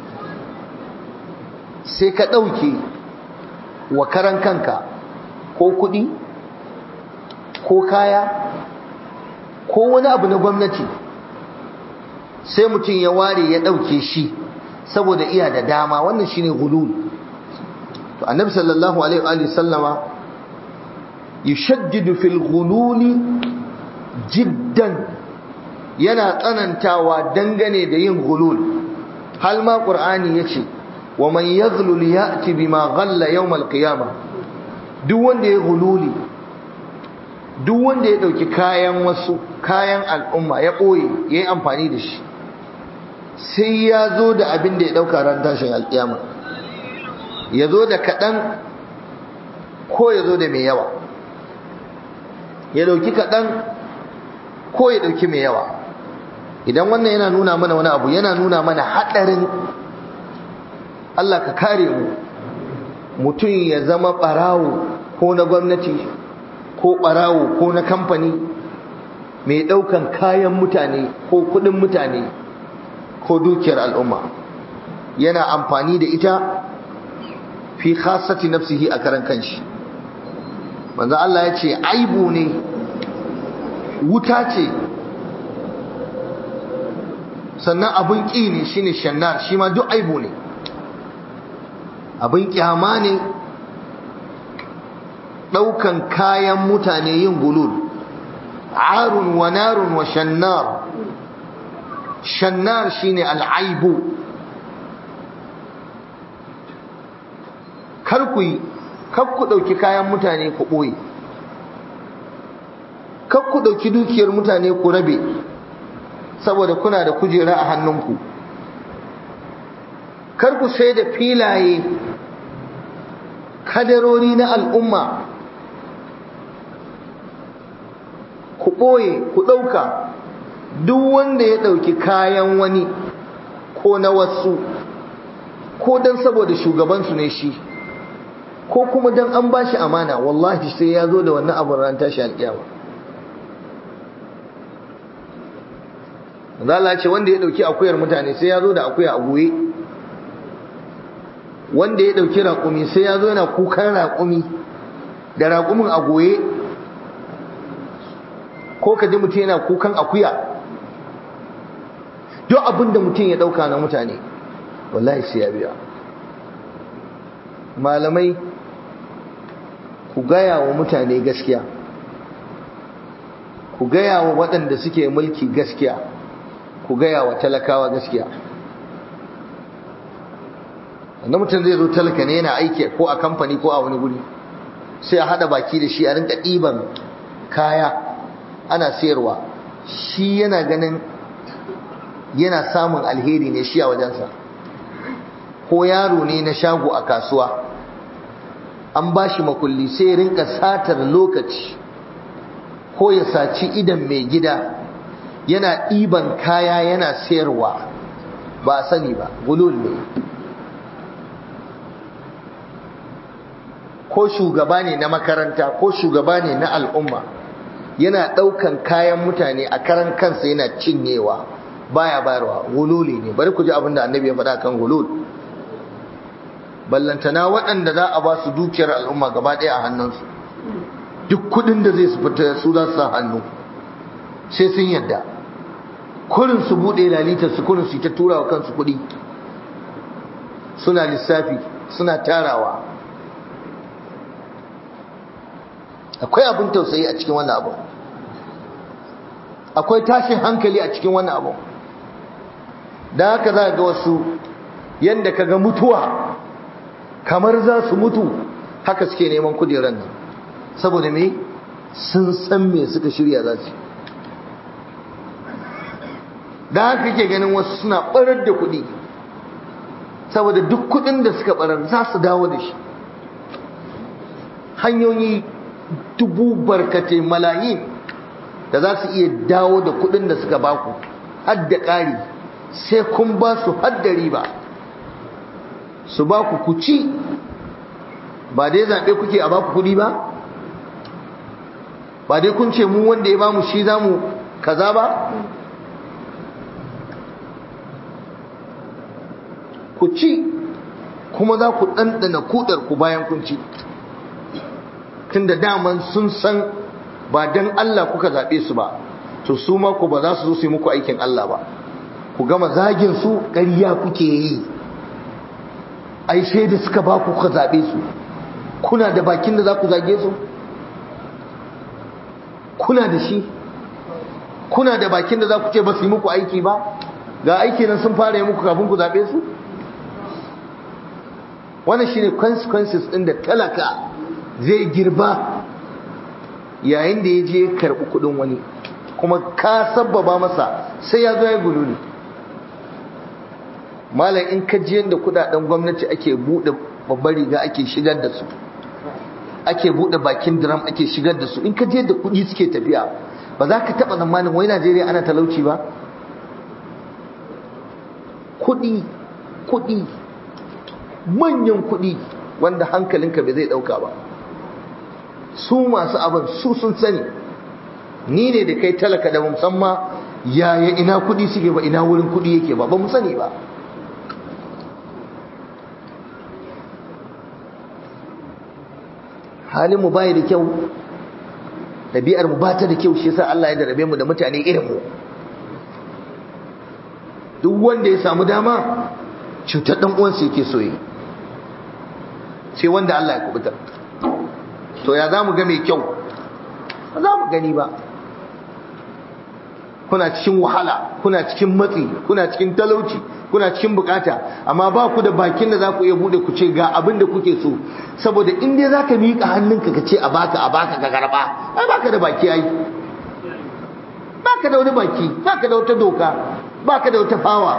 sai ka ɗauke wa karan kanka ko kuɗi ko kaya ko wani abu na gwamnati sai mutum ya ware ya ɗauke shi saboda iya da dama wannan shine ghulul to annabi sallallahu alaihi wa sallama yashaddidu fil ghululi jiddan yana tsanantawa dangane da yin ghulul hal ma qur'ani yace wa man yaghlul ya'ti bima ghalla yawm al-qiyamah duk wanda ya ghululi duk wanda ya dauki kayan wasu kayan al'umma ya boye yayi amfani da shi sai ya zo da abin da ya dauka ran tashin alkiyama ya zo da kadan ko ya zo da mai yawa ya dauki kadan ko ya dauki mai yawa idan wannan yana nuna mana wani abu yana nuna mana hadarin Allah ka kare mu mutum ya zama barawo ko na gwamnati ko barawo ko na kamfani mai daukan kayan mutane ko kudin mutane ko dukiyar al'umma yana amfani da ita fi khassati nafsihi a karan kanshi manzo Allah ya ce aibu ne wuta ce sannan abin ƙi ne shine shannar shi ma duk aibu ne abin kyama ne ɗaukan kayan mutane yin gulul arun wa narun wa shannar shannar shine al'aibu kar ku yi kar ku ɗauki kayan mutane ku ɓoye kar ku ɗauki dukiyar mutane ku rabe saboda kuna da kujera a hannunku kar ku sai da filaye kadarori na al'umma ku ɓoye ku ɗauka duk wanda ya ɗauki kayan wani ko na wasu ko don saboda shugabansu ne shi ko kuma don an ba shi amana wallahi sai ya zo da wannan abin ran tashi alƙiyama Allah ce wanda ya ɗauki akuyar mutane sai ya zo da akuya a goye wanda ya ɗauki raƙumi sai ya zo yana kukan raƙumi da raƙumin a goye ko ka ji mutum yana kukan akuya duk abin da mutum ya ɗauka na mutane wallahi sai ya biya malamai ku gaya wa mutane gaskiya ku gaya wa waɗanda suke mulki gaskiya ku gaya wa talakawa gaskiya. wanda mutum zai zo talaka ne yana aiki ko a kamfani ko a wani guri, sai a hada baki da shi a rinka ɗiban kaya ana sayarwa, shi yana ganin yana samun alheri ne shi a wajensa. Ko yaro ne na shago a kasuwa an ba shi makulli sai ya rinka satar lokaci ko ya saci idan mai gida yana ɗiban kaya yana sayarwa ba a sani ba, gulul ne. Ko shugaba ne na makaranta ko shugaba ne na al'umma yana ɗaukan kayan mutane a karan kansa yana cinyewa baya bayarwa, gululi ne. Bari ku ji abin da annabi ya faɗa kan gulul. Ballantana waɗanda za a ba su dukiyar al'umma gaba ɗaya a hannunsu, duk kuɗin da zai su fita su za su sa hannu sai sun yadda. Kurin su buɗe lalitar su, kurin su ta tura wa kansu kuɗi, suna lissafi suna tarawa. Akwai abin tausayi a cikin wannan abu, akwai tashin hankali a cikin wannan abu. Da haka za ga wasu yadda kaga mutuwa kamar za su mutu haka suke neman kujeran nan, saboda me sun san me suka shirya za su. Da haka ke ganin wasu suna barar da kuɗi, saboda duk kuɗin da suka barar za su dawo da shi. Hanyoyi dubu barkate malayin da za su iya dawo da kuɗin da suka baku har da ƙari, sai kun ba su har da riba su baku ku ci. Ba dai zaɓe kuke a baku kuɗi ba, ba dai kun ce mu wanda ya bamu shi za mu kaza ba. Ku ci kuma za ku ɗanɗana kuɗar ku bayan kun ci, tunda daman sun san ba dan Allah kuka zaɓe su ba, to su ma ku ba za su zo su yi muku aikin Allah ba. Ku gama zagin su, ƙarya kuke yi, ai sai da suka ba ku kuka zaɓe su. Kuna da bakin da za ku zage su? Kuna da shi? Kuna da bakin da za ku ce ba su yi muku aiki ba? Ga aiki nan sun fara yi muku kafin ku zaɓe su? Wannan shine consequences ɗin da talaka zai girba yayin da ya je karɓi kuɗin wani, kuma ka sabbaba masa sai ya zo ya gululi. Malam in ka ji yadda kuɗaɗen gwamnati ake buɗe babbar riga ake shigar da su, ake buɗe bakin drum ake shigar da su, in ka ji yadda kuɗi suke tafiya ba za ka taɓa tsammanin wai Najeriya ana talauci ba. Kuɗi kuɗi manyan kuɗi wanda hankalinka bai zai ɗauka ba. Su masu abin su sun sani, ni ne da kai talaka da musamman yaya ina kudi suke ba, ina wurin kudi yake ba, ba mu sani ba. Halin mu bai da kyau, ɗabi'ar mu bata da kyau, shi yasa Allah ya darabe mu da mutane irin mu. Duk wanda ya samu dama cutar dan uwansa yake so yi, sai wanda Allah ya kubutar. To ya za mu ga mai kyau? Ba za mu gani ba. Kuna cikin wahala, kuna cikin matsi, kuna cikin talauci, kuna cikin bukata, amma ba ku da bakin da za ku iya bude ku ce ga abin da kuke so. Saboda in dai za ka miƙa hannunka ka ce a baka a baka ka karɓa, ai baka da baki ai. Baka da wani baki, baka da wata doka, baka da wata fawa.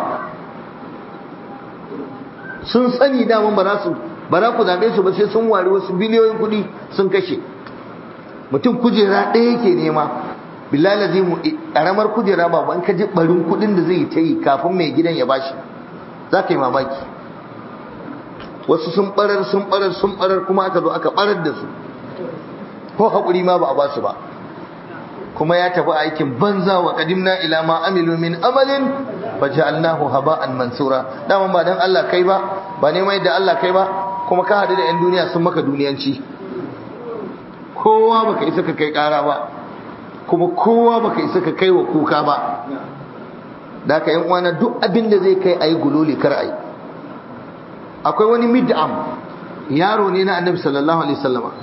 Sun sani daman ba za su ba za ku zaɓe su ba sai sun wari wasu biliyoyin kuɗi sun kashe. Mutum kujera ɗaya yake nema, billahi lazimu ƙaramar kujera ba ban ka ji ɓarin kuɗin da zai yi ta yi kafin mai gidan ya bashi, za ka yi mamaki. Wasu sun ɓarar sun ɓarar sun ɓarar kuma aka zo aka ɓarar da su, ko haƙuri ma ba a ba su ba, kuma ya tafi aikin banza. Wa qadimna ila ma amilu min amalin faj'alnahu haba'an mansura. Daman ba dan Allah kai ba, ba ne mai da Allah kai ba, kuma ka hadu da yan duniya sun maka duniyanci. Kowa baka isa ka kai kara ba, kuma kowa baka isa ka kai wa kuka ba. Da ka yan uwana duk abin da zai kai ayi gululi kar ayi. Akwai wani mid'am, yaro ne na Annabi sallallahu alaihi wasallama,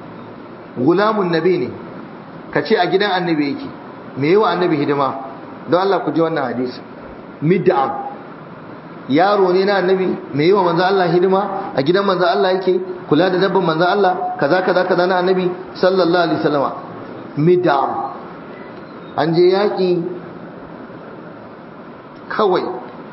gulamun nabi ne, ka ce a gidan annabi yake, me yi wa annabi hidima, don Allah ku ji wannan hadisi. Mid'am yaro ne na annabi mai yi wa manzo Allah hidima, a gidan manzo Allah yake kula da dabban manzo Allah, kaza kaza kaza na annabi sallallahu alaihi wasallama. Mid'am an je yaki kawai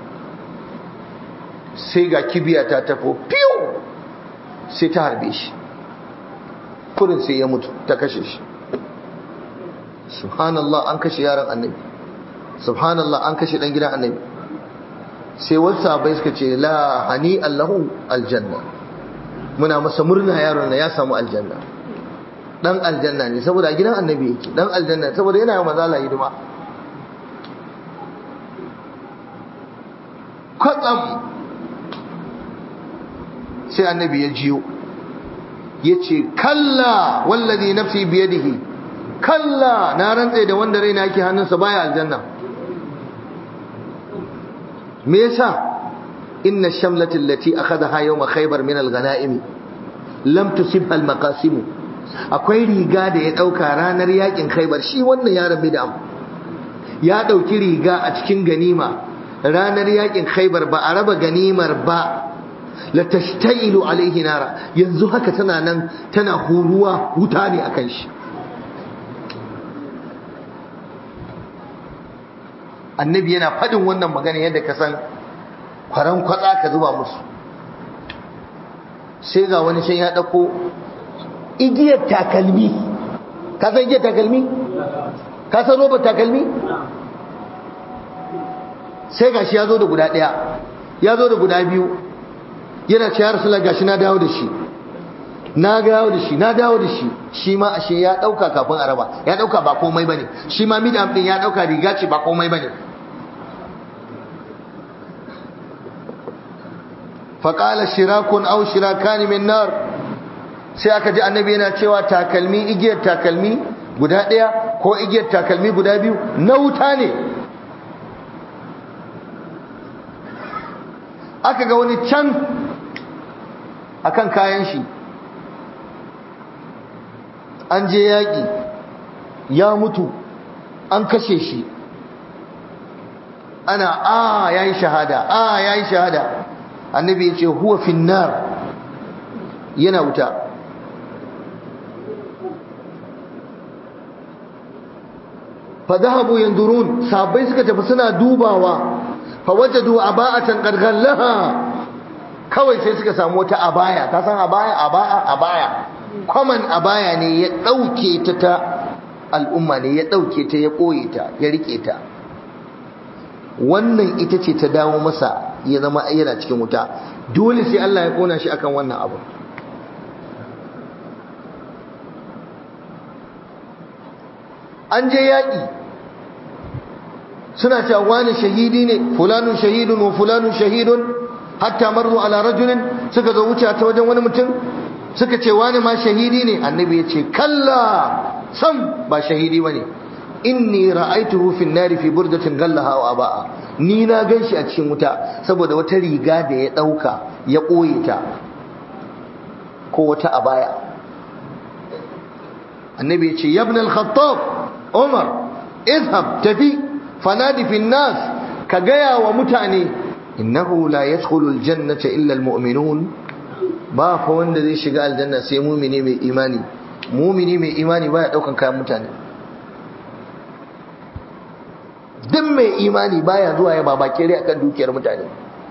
sai ga kibiya ta tafo piyu sai ta harbe shi, kurin sai ya mutu, ta kashe shi. Subhanallah, an kashe yaron annabi, subhanallah, an kashe dan gidan annabi. Sai wasu sahabbai suka ce la hani allahu aljanna, muna masa murna yaron na ya samu aljanna, dan aljanna ne saboda gidan annabi yake, dan aljanna saboda yana manzo Allah hidima. Kwatsam sai annabi ya jiyo yace kalla wallazi nafsi biyadihi, kalla na rantsa da wanda raina yake hannunsa baya aljanna. me yasa? inna shamlati allati akhadha yawm khaybar min al-ghanaim lam tusibha al-maqasim. akwai riga da ya dauka ranar yakin khaybar, shi wannan yaron bid'am ya dauki riga a cikin ganima ranar yakin khaybar, ba a raba ganimar ba. la tashtailu alaihi nara, yanzu haka tana nan tana huruwa, wuta ne akan shi. Annabi yana fadin wannan magana yadda ka san kwaran kwatsa ka zuba musu. Sai ga wani shan ya dauko igiyar takalmi, ka san igiyar takalmi? Ka san robar takalmi? Sai gashi ya zo da guda daya, ya zo da guda biyu, yana ce ya Rasulullah gashi na dawo da shi, na dawo da shi, na dawo da shi. Shi ma ashe ya dauka kafin araba, ya dauka ba komai bane. Shi ma midam din ya dauka riga ce ba komai bane. Faqala shirakun aw shirakan min nar, sai aka ji annabi yana cewa takalmi, igiyar takalmi guda daya ko igiyar takalmi guda biyu na wuta ne. Aka ga wani can akan kayan shi an je yaƙi ya mutu, an kashe shi, ana a yayi shahada, a yayi shahada. Annabi ya ce huwa finnar, yana wuta. fa dhahabu yandurun, sahabbai suka tafi suna dubawa, fa wajadu aba'atan qad ghallaha, kawai sai suka samu wata abaya. Ka san abaya? Abaya, abaya common abaya ne, ya dauke ta ta al'umma ne, ya dauke ta, ya koye ta, ya rike ta. Wannan ita ce ta dawo masa ya zama yana cikin wuta. Dole sai Allah ya kona shi akan wannan abu. An je yaƙi suna cewa wani shahidi ne, fulanun shahidun wa fulanun shahidun, hatta marru ala rajulin, suka zo wuce ta wajen wani mutum suka ce wani ma shahidi ne. Annabi ya ce kalla, sam ba shahidi bane. inni ra'aituhu fi an-nari fi burdatin ghallaha wa aba'a, ni na ganshi a cikin wuta saboda wata riga da ya dauka ya koye ta ko wata abaya. Annabi ya ce ya ibn al-Khattab, Umar, izhab tafi fanadi fi an-nas, ka gaya wa mutane innahu la yadkhulu al-jannata illa al-mu'minun, ba fa wanda zai shiga aljanna sai mu'mini mai imani. Mu'mini mai imani baya daukan kayan mutane. Duk mai imani baya zuwa ya babakere akan dukiyar mutane.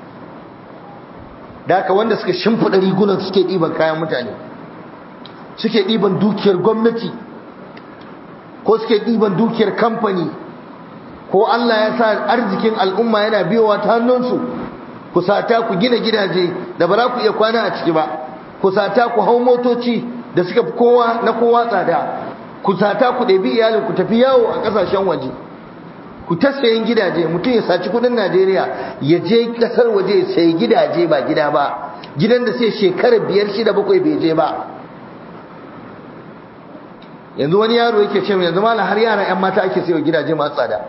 Da haka wanda suka shimfida rigunan suke diban kayan mutane, suke diban dukiyar gwamnati, ko suke diban dukiyar kamfani, ko Allah ya sa arzikin al'umma yana biyowa ta hannunsu, ku sata ku gina gidaje da ba za ku iya kwana a ciki ba, ku sata ku hau motoci da suka fi kowa na kowa tsada, ku sata ku ɗabi iyalin ku tafi yawo a ƙasashen waje, ku ta sayan gidaje. Mutum ya saci kudin Najeriya ya je kasar waje ya sayi gidaje, ba gida ba, gidan da sai shekara biyar shida bakwai bai je ba. Yanzu wani yaro yake ce yanzu mala har yara yan mata ake sayo gidaje masu tsada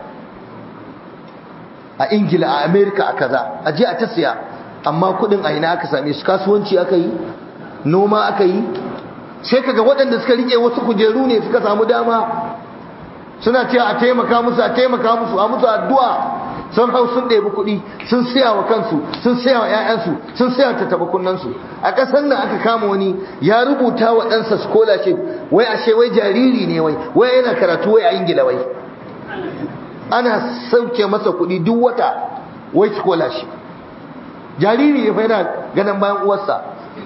a Ingila, a America, a kaza, a je a ta siya. Amma kudin a ina aka same su? Kasuwanci aka yi, noma aka yi. Sai kaga waɗanda suka rike wasu kujeru ne suka samu dama, suna cewa a taimaka musu a taimaka musu a musu addu'a, sun hau sun ɗebi kuɗi sun siya wa kansu sun siya wa 'ya'yansu sun siya ta taba kunnansu. A ƙasar nan aka kama wani ya rubuta wa ɗansa scholarship, wai ashe wai jariri ne, wai wai yana karatu wai a Ingila, wai ana sauke masa kuɗi duk wata wai scholarship. Jariri ya fa yana ganin bayan uwarsa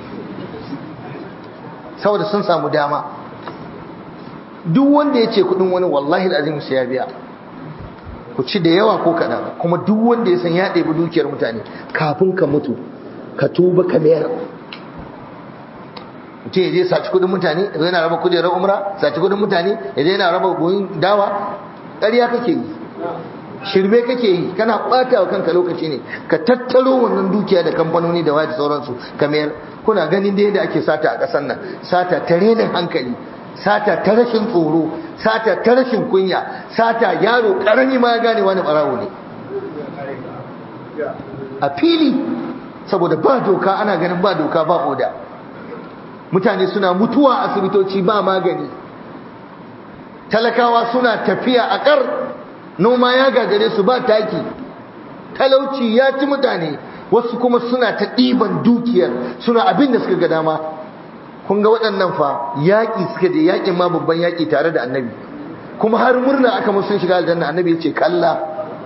saboda sun samu dama. Duk wanda ya ce kuɗin wani wallahi al'azim sai ya biya, ku ci da yawa ko kaɗan. Kuma duk wanda ya san ya ɗebi dukiyar mutane, kafin ka mutu ka tuba ka mayar. mutum ya je saci kuɗin mutane ya yana raba kujerar umra, saci kuɗin mutane ya je yana raba buhun dawa, ƙarya kake yi, shirme kake yi, kana ɓata wa kanka lokaci ne. Ka tattaro wannan dukiya da kamfanoni da waya da sauransu ka mayar. Kuna ganin da yadda ake sata a ƙasar nan, sata ta renin hankali, sata ta rashin tsoro, sata ta rashin kunya, sata yaro karami ma ya gane wani barawo ne a fili, saboda ba doka, ana ganin ba doka ba oda. Mutane suna mutuwa a asibitoci ba magani, talakawa suna tafiya a kar, noma ya gagare su ba taki, talauci ya ci mutane, wasu kuma suna ta ɗiban dukiyar suna abin da suka ga dama. Kun ga waɗannan fa yaƙi suka je, yaƙin ma babban yaƙi tare da annabi, kuma har murna aka musu sun shiga aljanna. Annabi ya ce kalla,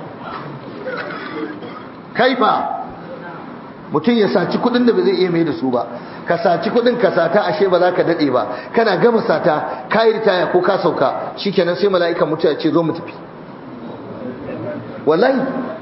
kaifa mutum ya saci kuɗin da ba zai iya mai da su ba. Ka saci kuɗin ka sata, ashe ba za ka daɗe ba, kana gama sata ka yi ritaya ko ka sauka, shikenan sai mala'ikan mutuwa ya ce zo mu tafi. Wallahi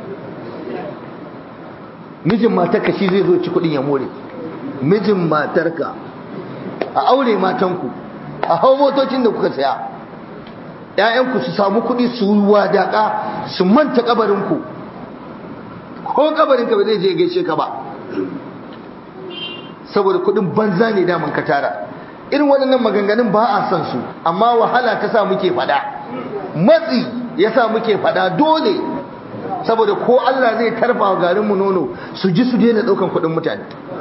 mijin matarka shi zai zo ci kuɗin ya more, mijin matarka. A aure matanku, a hau motocin da kuka saya, ‘ya'yanku su samu kuɗi su wadaƙa, su manta ƙabarinku, ko ƙabarinka ba zai je gaishe ka ba, saboda kuɗin banza ne daman ka tara. Irin waɗannan maganganun ba a son su, amma wahala ta sa muke faɗa, matsi ya sa muke faɗa dole, saboda ko Allah zai tarfa wa garinmu nono su ji su daina ɗaukan kuɗin mutane.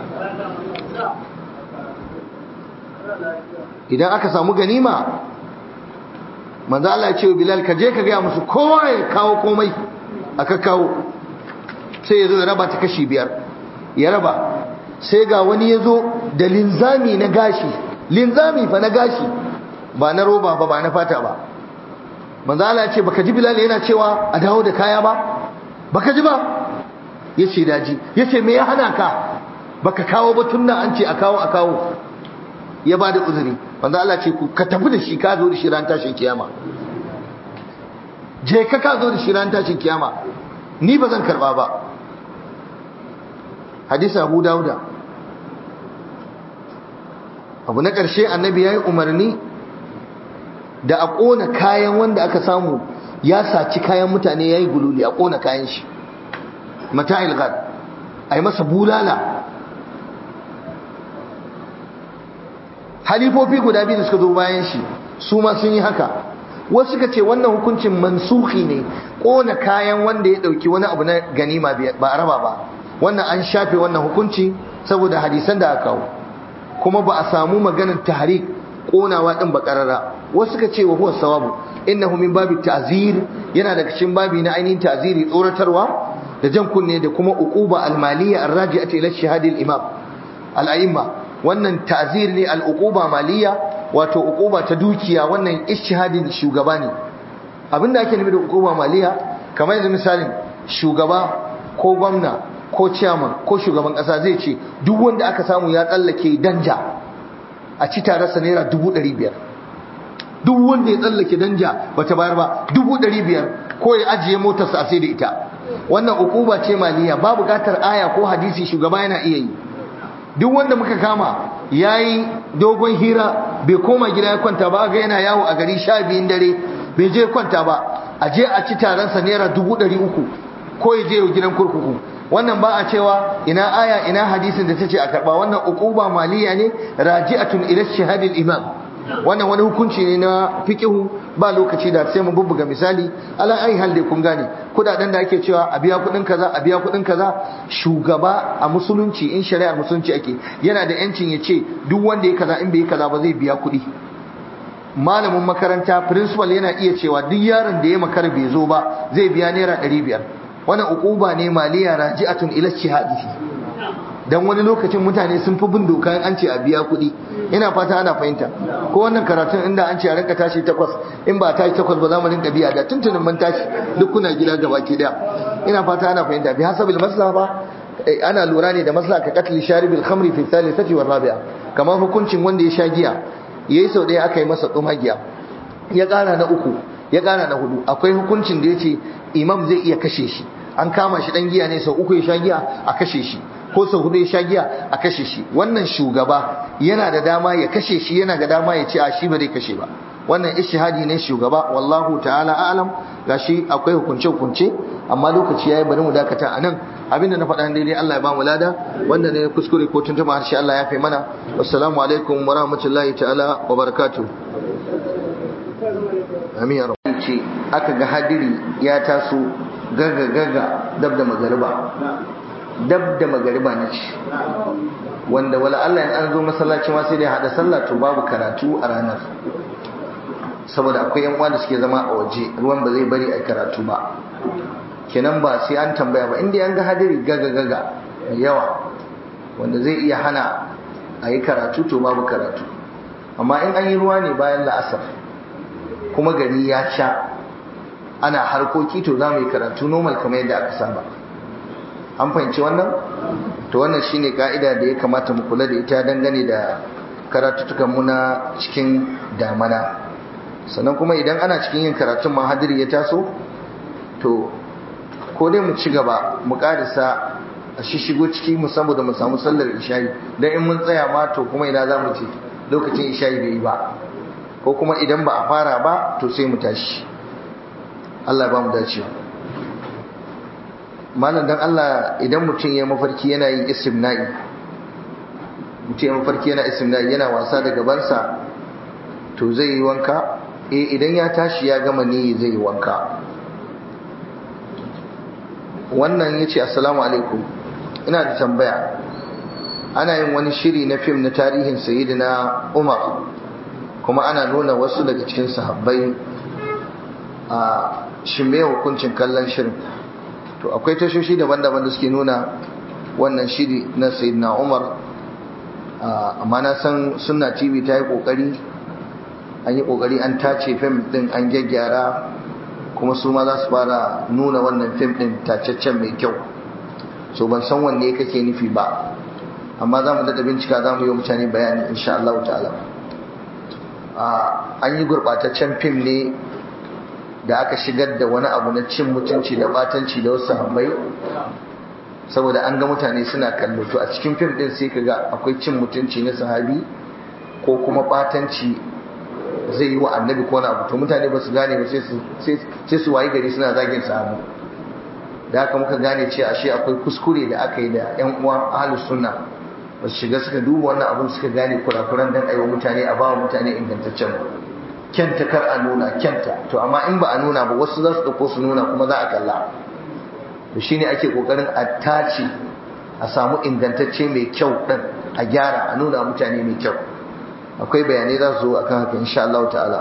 Idan aka samu ganima, manzo Allah ya ce wa Bilal ka je ka gaya musu kowa ya kawo komai, aka kawo, sai ya zo ya raba ta kashi biyar, ya raba. Sai ga wani ya zo da linzami na gashi, linzami fa na gashi, ba na roba ba, ba na fata ba. Manzo Allah ya ce baka ji Bilal yana cewa a dawo da kaya ba, baka ji ba? Yace daji. Yace me ya hana ka, baka kawo ba tun nan an ce a kawo a kawo. Ya ba da uzuri. Manzo Allah ce ku ka tafi da shi, ka zo da shi ran tashin kiyama, je ka ka zo da shi ran tashin kiyama, ni ba zan karba ba. Hadisi Abu Dawuda. Abu na ƙarshe, annabi ya yi umarni da a ƙona kayan wanda aka samu ya saci kayan mutane, ya yi gululi, a ƙona kayan shi, mata'il ghad, a yi masa bulala. Halifofi guda biyu da suka zo bayan shi su ma sun yi haka. Wasu suka ce wannan hukuncin mansuhi ne, ƙona kayan wanda ya ɗauki wani abu na ganima ba a raba ba, wannan an shafe wannan hukunci saboda hadisan da aka kawo, kuma ba a samu maganar tahrik, ƙonawa ɗin ba ƙarara. Wasu suka ce wa huwa sawabu innahu min babi ta'zir, yana daga cikin babi na ainihin ta'ziri, tsoratarwa da jan kunne da kuma uquba al-maliyya ar-raji'ati ila shahadi al-imam al-a'imma. Wannan ta'zir ne, al-uquba maliyya, wato uquba ta dukiya, wannan ijtihadin shugaba ne. Abinda ake nufi da uquba maliyya, kamar yanzu misalin shugaba ko gwamna ko chairman ko shugaban kasa zai ce duk wanda aka samu ya tsallake danja a ci tararsa naira dubu ɗari biyar, duk wanda ya tsallake danja bata bayar ba dubu ɗari biyar, ko ya ajiye motarsa a sai da ita. Wannan uquba ce maliya, ba buƙatar aya ko hadisi, shugaba yana iya yi. Duk wanda muka kama yayi dogon hira bai koma gida ya kwanta ba, ga yana yawo a gari sha biyun dare bai je kwanta ba, a je a ci taransa naira dubu ɗari uku, ko ya je gidan kurkuku. Wannan ba a cewa ina aya ina hadisin da tace a karba. Wannan uquba maliya ne, raji'atun ila shahadil imam. Wannan wani hukunci ne na fiqhu, ba lokaci da sai mu bubbuga misali. Ala ai hal dai kun gane, kudaden da ake cewa a biya kudin kaza a biya kudin kaza, shugaba a musulunci, in shari'ar musulunci ake, yana da yancin ya ce duk wanda ya kaza in bai kaza ba zai biya kudi. malamin makaranta principal yana iya cewa duk yaron da ya makar bai zo ba zai biya naira ɗari biyar. Wannan uquba ne maliya raji'atun ila shihadihi. Dan wani lokacin mutane sun fi bin doka an ce a biya kuɗi. Ina fata ana fahimta. Ko wannan karatun inda an ce a rinka tashi takwas, in ba tashi takwas ba za mu rinka biya da tuntunin mun tashi duk kuna gida gabaki daya. Ina fata ana fahimta. Bi hasabil maslaha ba ana lura ne da maslaha ka qatl sharibil khamri fi thalithati war rabi'a. Kamar hukuncin wanda ya sha giya yayi sau ɗaya aka yi masa tsumagiya, ya ƙara na uku, ya ƙara na hudu. Akwai hukuncin da yace imam zai iya kashe shi. An kama shi dan giya ne sau uku ya sha giya a kashe shi, ko sau hudu ya sha giya a kashe shi. Wannan shugaba yana da dama ya kashe shi, yana da dama ya ce a shi ba zai kashe ba. Wannan ishihadi ne shugaba, wallahu ta'ala a'lam. Gashi akwai hukunce hukunce, amma lokaci yayi, bari mu dakata anan. Abinda na faɗa daidai Allah ya ba mu lada, wanda ne kuskure ko tuntuma harshe Allah ya fi mana. Wassalamu alaikum wa rahmatullahi ta'ala wa barakatuh. Amin ya rabbi. Ce aka ga hadiri ya taso gaga gaga dab da magariba. Dab da magariba ne ce. Wanda wala Allah in an zo masallaci ma sai dai hada sallah, to babu karatu a ranar. Saboda akwai yan uwa da suke zama a waje, ruwan ba zai bari a karatu ba. Kenan ba sai an tambaya ba, inda an ga hadiri gaga gaga mai yawa wanda zai iya hana a yi karatu, to babu karatu. Amma in an yi ruwa ne bayan la'asar kuma gari ya sha ana harkoki, to za mu yi karatu normal kamar yadda aka saba. An fahimci wannan? To wannan shine ka'ida da ya kamata mu kula da ita dangane da karatutukan mu na cikin damana. Sannan kuma idan ana cikin yin karatun ma hadiri ya taso, to ko dai mu ci gaba mu karisa a shishigo ciki mu saboda mu samu sallar isha'i, dan in mun tsaya ma to kuma ina za mu ce lokacin isha'i bai yi ba, ko kuma idan ba a fara ba to sai mu tashi. Allah ba mu dacewa. Malam dan Allah, idan mutum ya mafarki yana yin istimna'i, mutum ya mafarki yana istimna'i yana wasa da gabansa, to zai yi wanka? Eh, idan ya tashi ya gama ni zai yi wanka. Wannan yace assalamu alaikum, ina da tambaya. Ana yin wani shiri na fim na tarihin sayyidina Umar, kuma ana nuna wasu daga cikin sahabbai. A shin me hukuncin kallon shirin? To akwai tashoshi daban-daban da suke nuna wannan shiri na sayyidina Umar, amma na san Sunna T V ta yi kokari, an yi kokari an tace fim din an gyaggyara, kuma su ma za su fara nuna wannan fim din tacaccen mai kyau. So ban san wanne kake nufi ba, amma za mu daɗa bincika, za mu yi mutane bayani insha Allah ta'ala. An yi gurɓataccen fim ne da aka shigar da wani abu na cin mutunci da batanci da wasu sahabbai, saboda an ga mutane suna kallo. To a cikin fim din sai kaga akwai cin mutunci na sahabi ko kuma batanci zai yi wa annabi ko na abu, to mutane ba su gane ba, sai su wayi gari suna zagin sahabi. Da haka muka gane cewa ashe akwai kuskure da aka yi da yan uwa ahlus sunna, ba su shiga suka duba wannan abun suka gane kurakuran dan aiwa mutane, a bawa mutane ingantaccen kyanta, kar a nuna kyanta. To amma in ba a nuna ba wasu za su dauko su nuna kuma za a kalla. To shine ake kokarin a tace, a samu ingantacce mai kyau din, a gyara, a nuna mutane mai kyau. Akwai bayanai za su zo akan haka insha Allah ta'ala.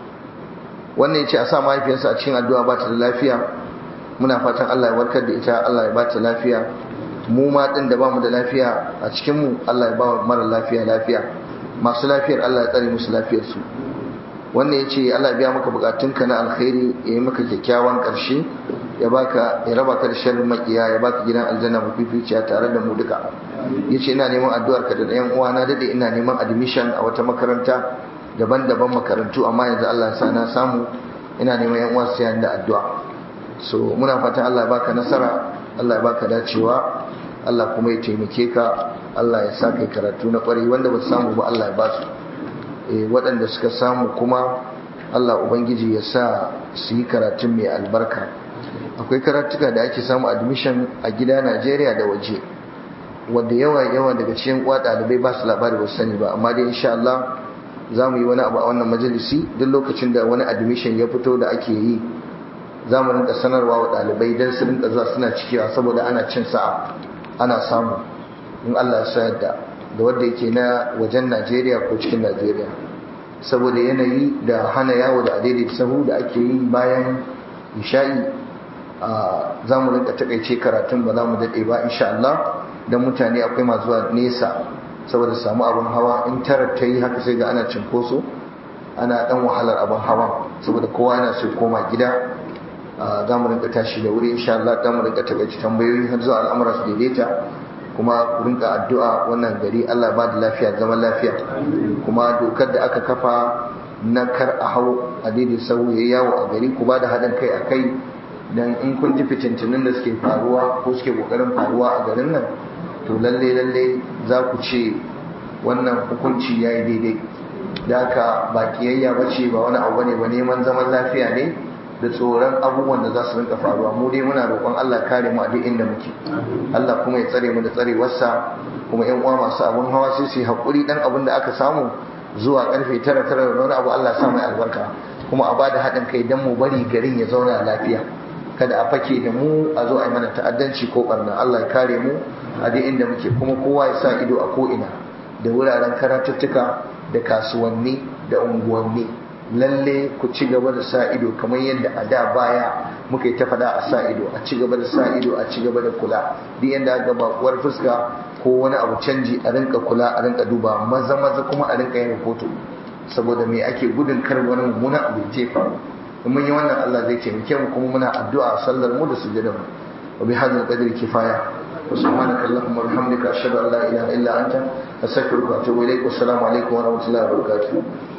Wannan yace a sa mahaifiyarsa a cikin addu'a, ba ta da lafiya. Muna fatan Allah ya warkar da ita, Allah ya ba ta lafiya. Mu ma din da bamu da lafiya a cikin mu, Allah ya ba mara lafiya lafiya. Masu lafiyar Allah ya tsare musu lafiyar su. Wannan yace Allah ya biya maka bukatunka na alkhairi, ya yi maka kyakkyawan karshe, ya baka ya raba ka da sharrin makiya, ya baka gidan aljanna mafificiya tare da mu duka. Yace ina neman addu'ar ka da yan uwa na, dade ina neman admission a wata makaranta daban-daban makarantu, amma yanzu Allah ya sa na samu. Ina neman yan uwa su yi da addu'a. So muna fatan Allah ya baka nasara, Allah ya baka dacewa, Allah kuma ya taimake ka, Allah ya sa kai karatu na kwarai. Wanda ba su samu ba Allah ya ba su, eh waɗanda suka samu kuma Allah ubangiji ya sa su yi karatun mai albarka. Akwai karatuka da ake samu admission a gida Najeriya da waje, wanda yawa yawa daga cikin kwa ɗalibai ba su labari, ba su sani ba. Amma dai insha Allah za mu yi wani abu a wannan majalisi. Duk lokacin da wani admission ya fito da ake yi, za mu rinka sanarwa wa ɗalibai don su rinka zuwa suna cikewa, saboda ana cin sa'a, ana samu in Allah ya sayar da da wanda yake na wajen Najeriya ko cikin Najeriya. saboda yanayi da hana yawo da adaidaita sahu da ake yi bayan isha'i za mu rinka takaice karatun ba za mu daɗe ba insha Allah don mutane akwai masu zuwa nesa saboda samu abin hawa in tara ta yi haka sai ga ana cinkoso ana ɗan wahalar abin hawa saboda kowa yana so koma gida za mu rinka tashi da wuri insha Allah za mu rinka takaice tambayoyi har zuwa al'amura su daidaita kuma ku rinka addu'a wannan gari Allah ba da lafiya zaman lafiya kuma dokar da aka kafa na kar a hau a daidai sau ya yawo a gari ku ba da haɗin kai a kai dan in kun ji fitintunin da suke faruwa ko suke kokarin faruwa a garin nan to lalle lalle za ku ce wannan hukunci ya yi daidai da haka ba kiyayya ba ce ba wani abu ne ba neman zaman lafiya ne da tsoron abubuwan da za su rinka faruwa mu dai muna roƙon Allah kare mu a duk inda muke Allah kuma ya tsare mu da tsarewarsa kuma ƴan uwa masu abun hawa sai su yi haƙuri dan abin da aka samu zuwa karfe tara tara da wani abu Allah ya sa mai albarka kuma a bada haɗin kai dan mu bari garin ya zauna lafiya kada a fake da mu a zo a yi mana ta'addanci ko ɓarna Allah ya kare mu a duk inda muke kuma kowa ya sa ido a ko'ina da wuraren karatuttuka da kasuwanni da unguwanni lalle ku ci gaba da sa ido kamar yadda a da baya muka yi ta faɗa a sa ido a ci gaba da sa ido a ci gaba da kula duk yadda ga bakuwar fuska ko wani abu canji a rinka kula a rinka duba maza maza kuma a rinka yin rahoto saboda me ake gudun kar wani mummunan abu ya faru in mun yi wannan Allah zai taimake mu kuma muna addu'a a sallar mu da sujudin mu wa bi hadzal qadri kifaya wa subhanaka allahumma wa bihamdika ashhadu an la ilaha illa anta astaghfiruka wa atubu ilaik wa assalamu alaikum wa rahmatullahi wa barakatuh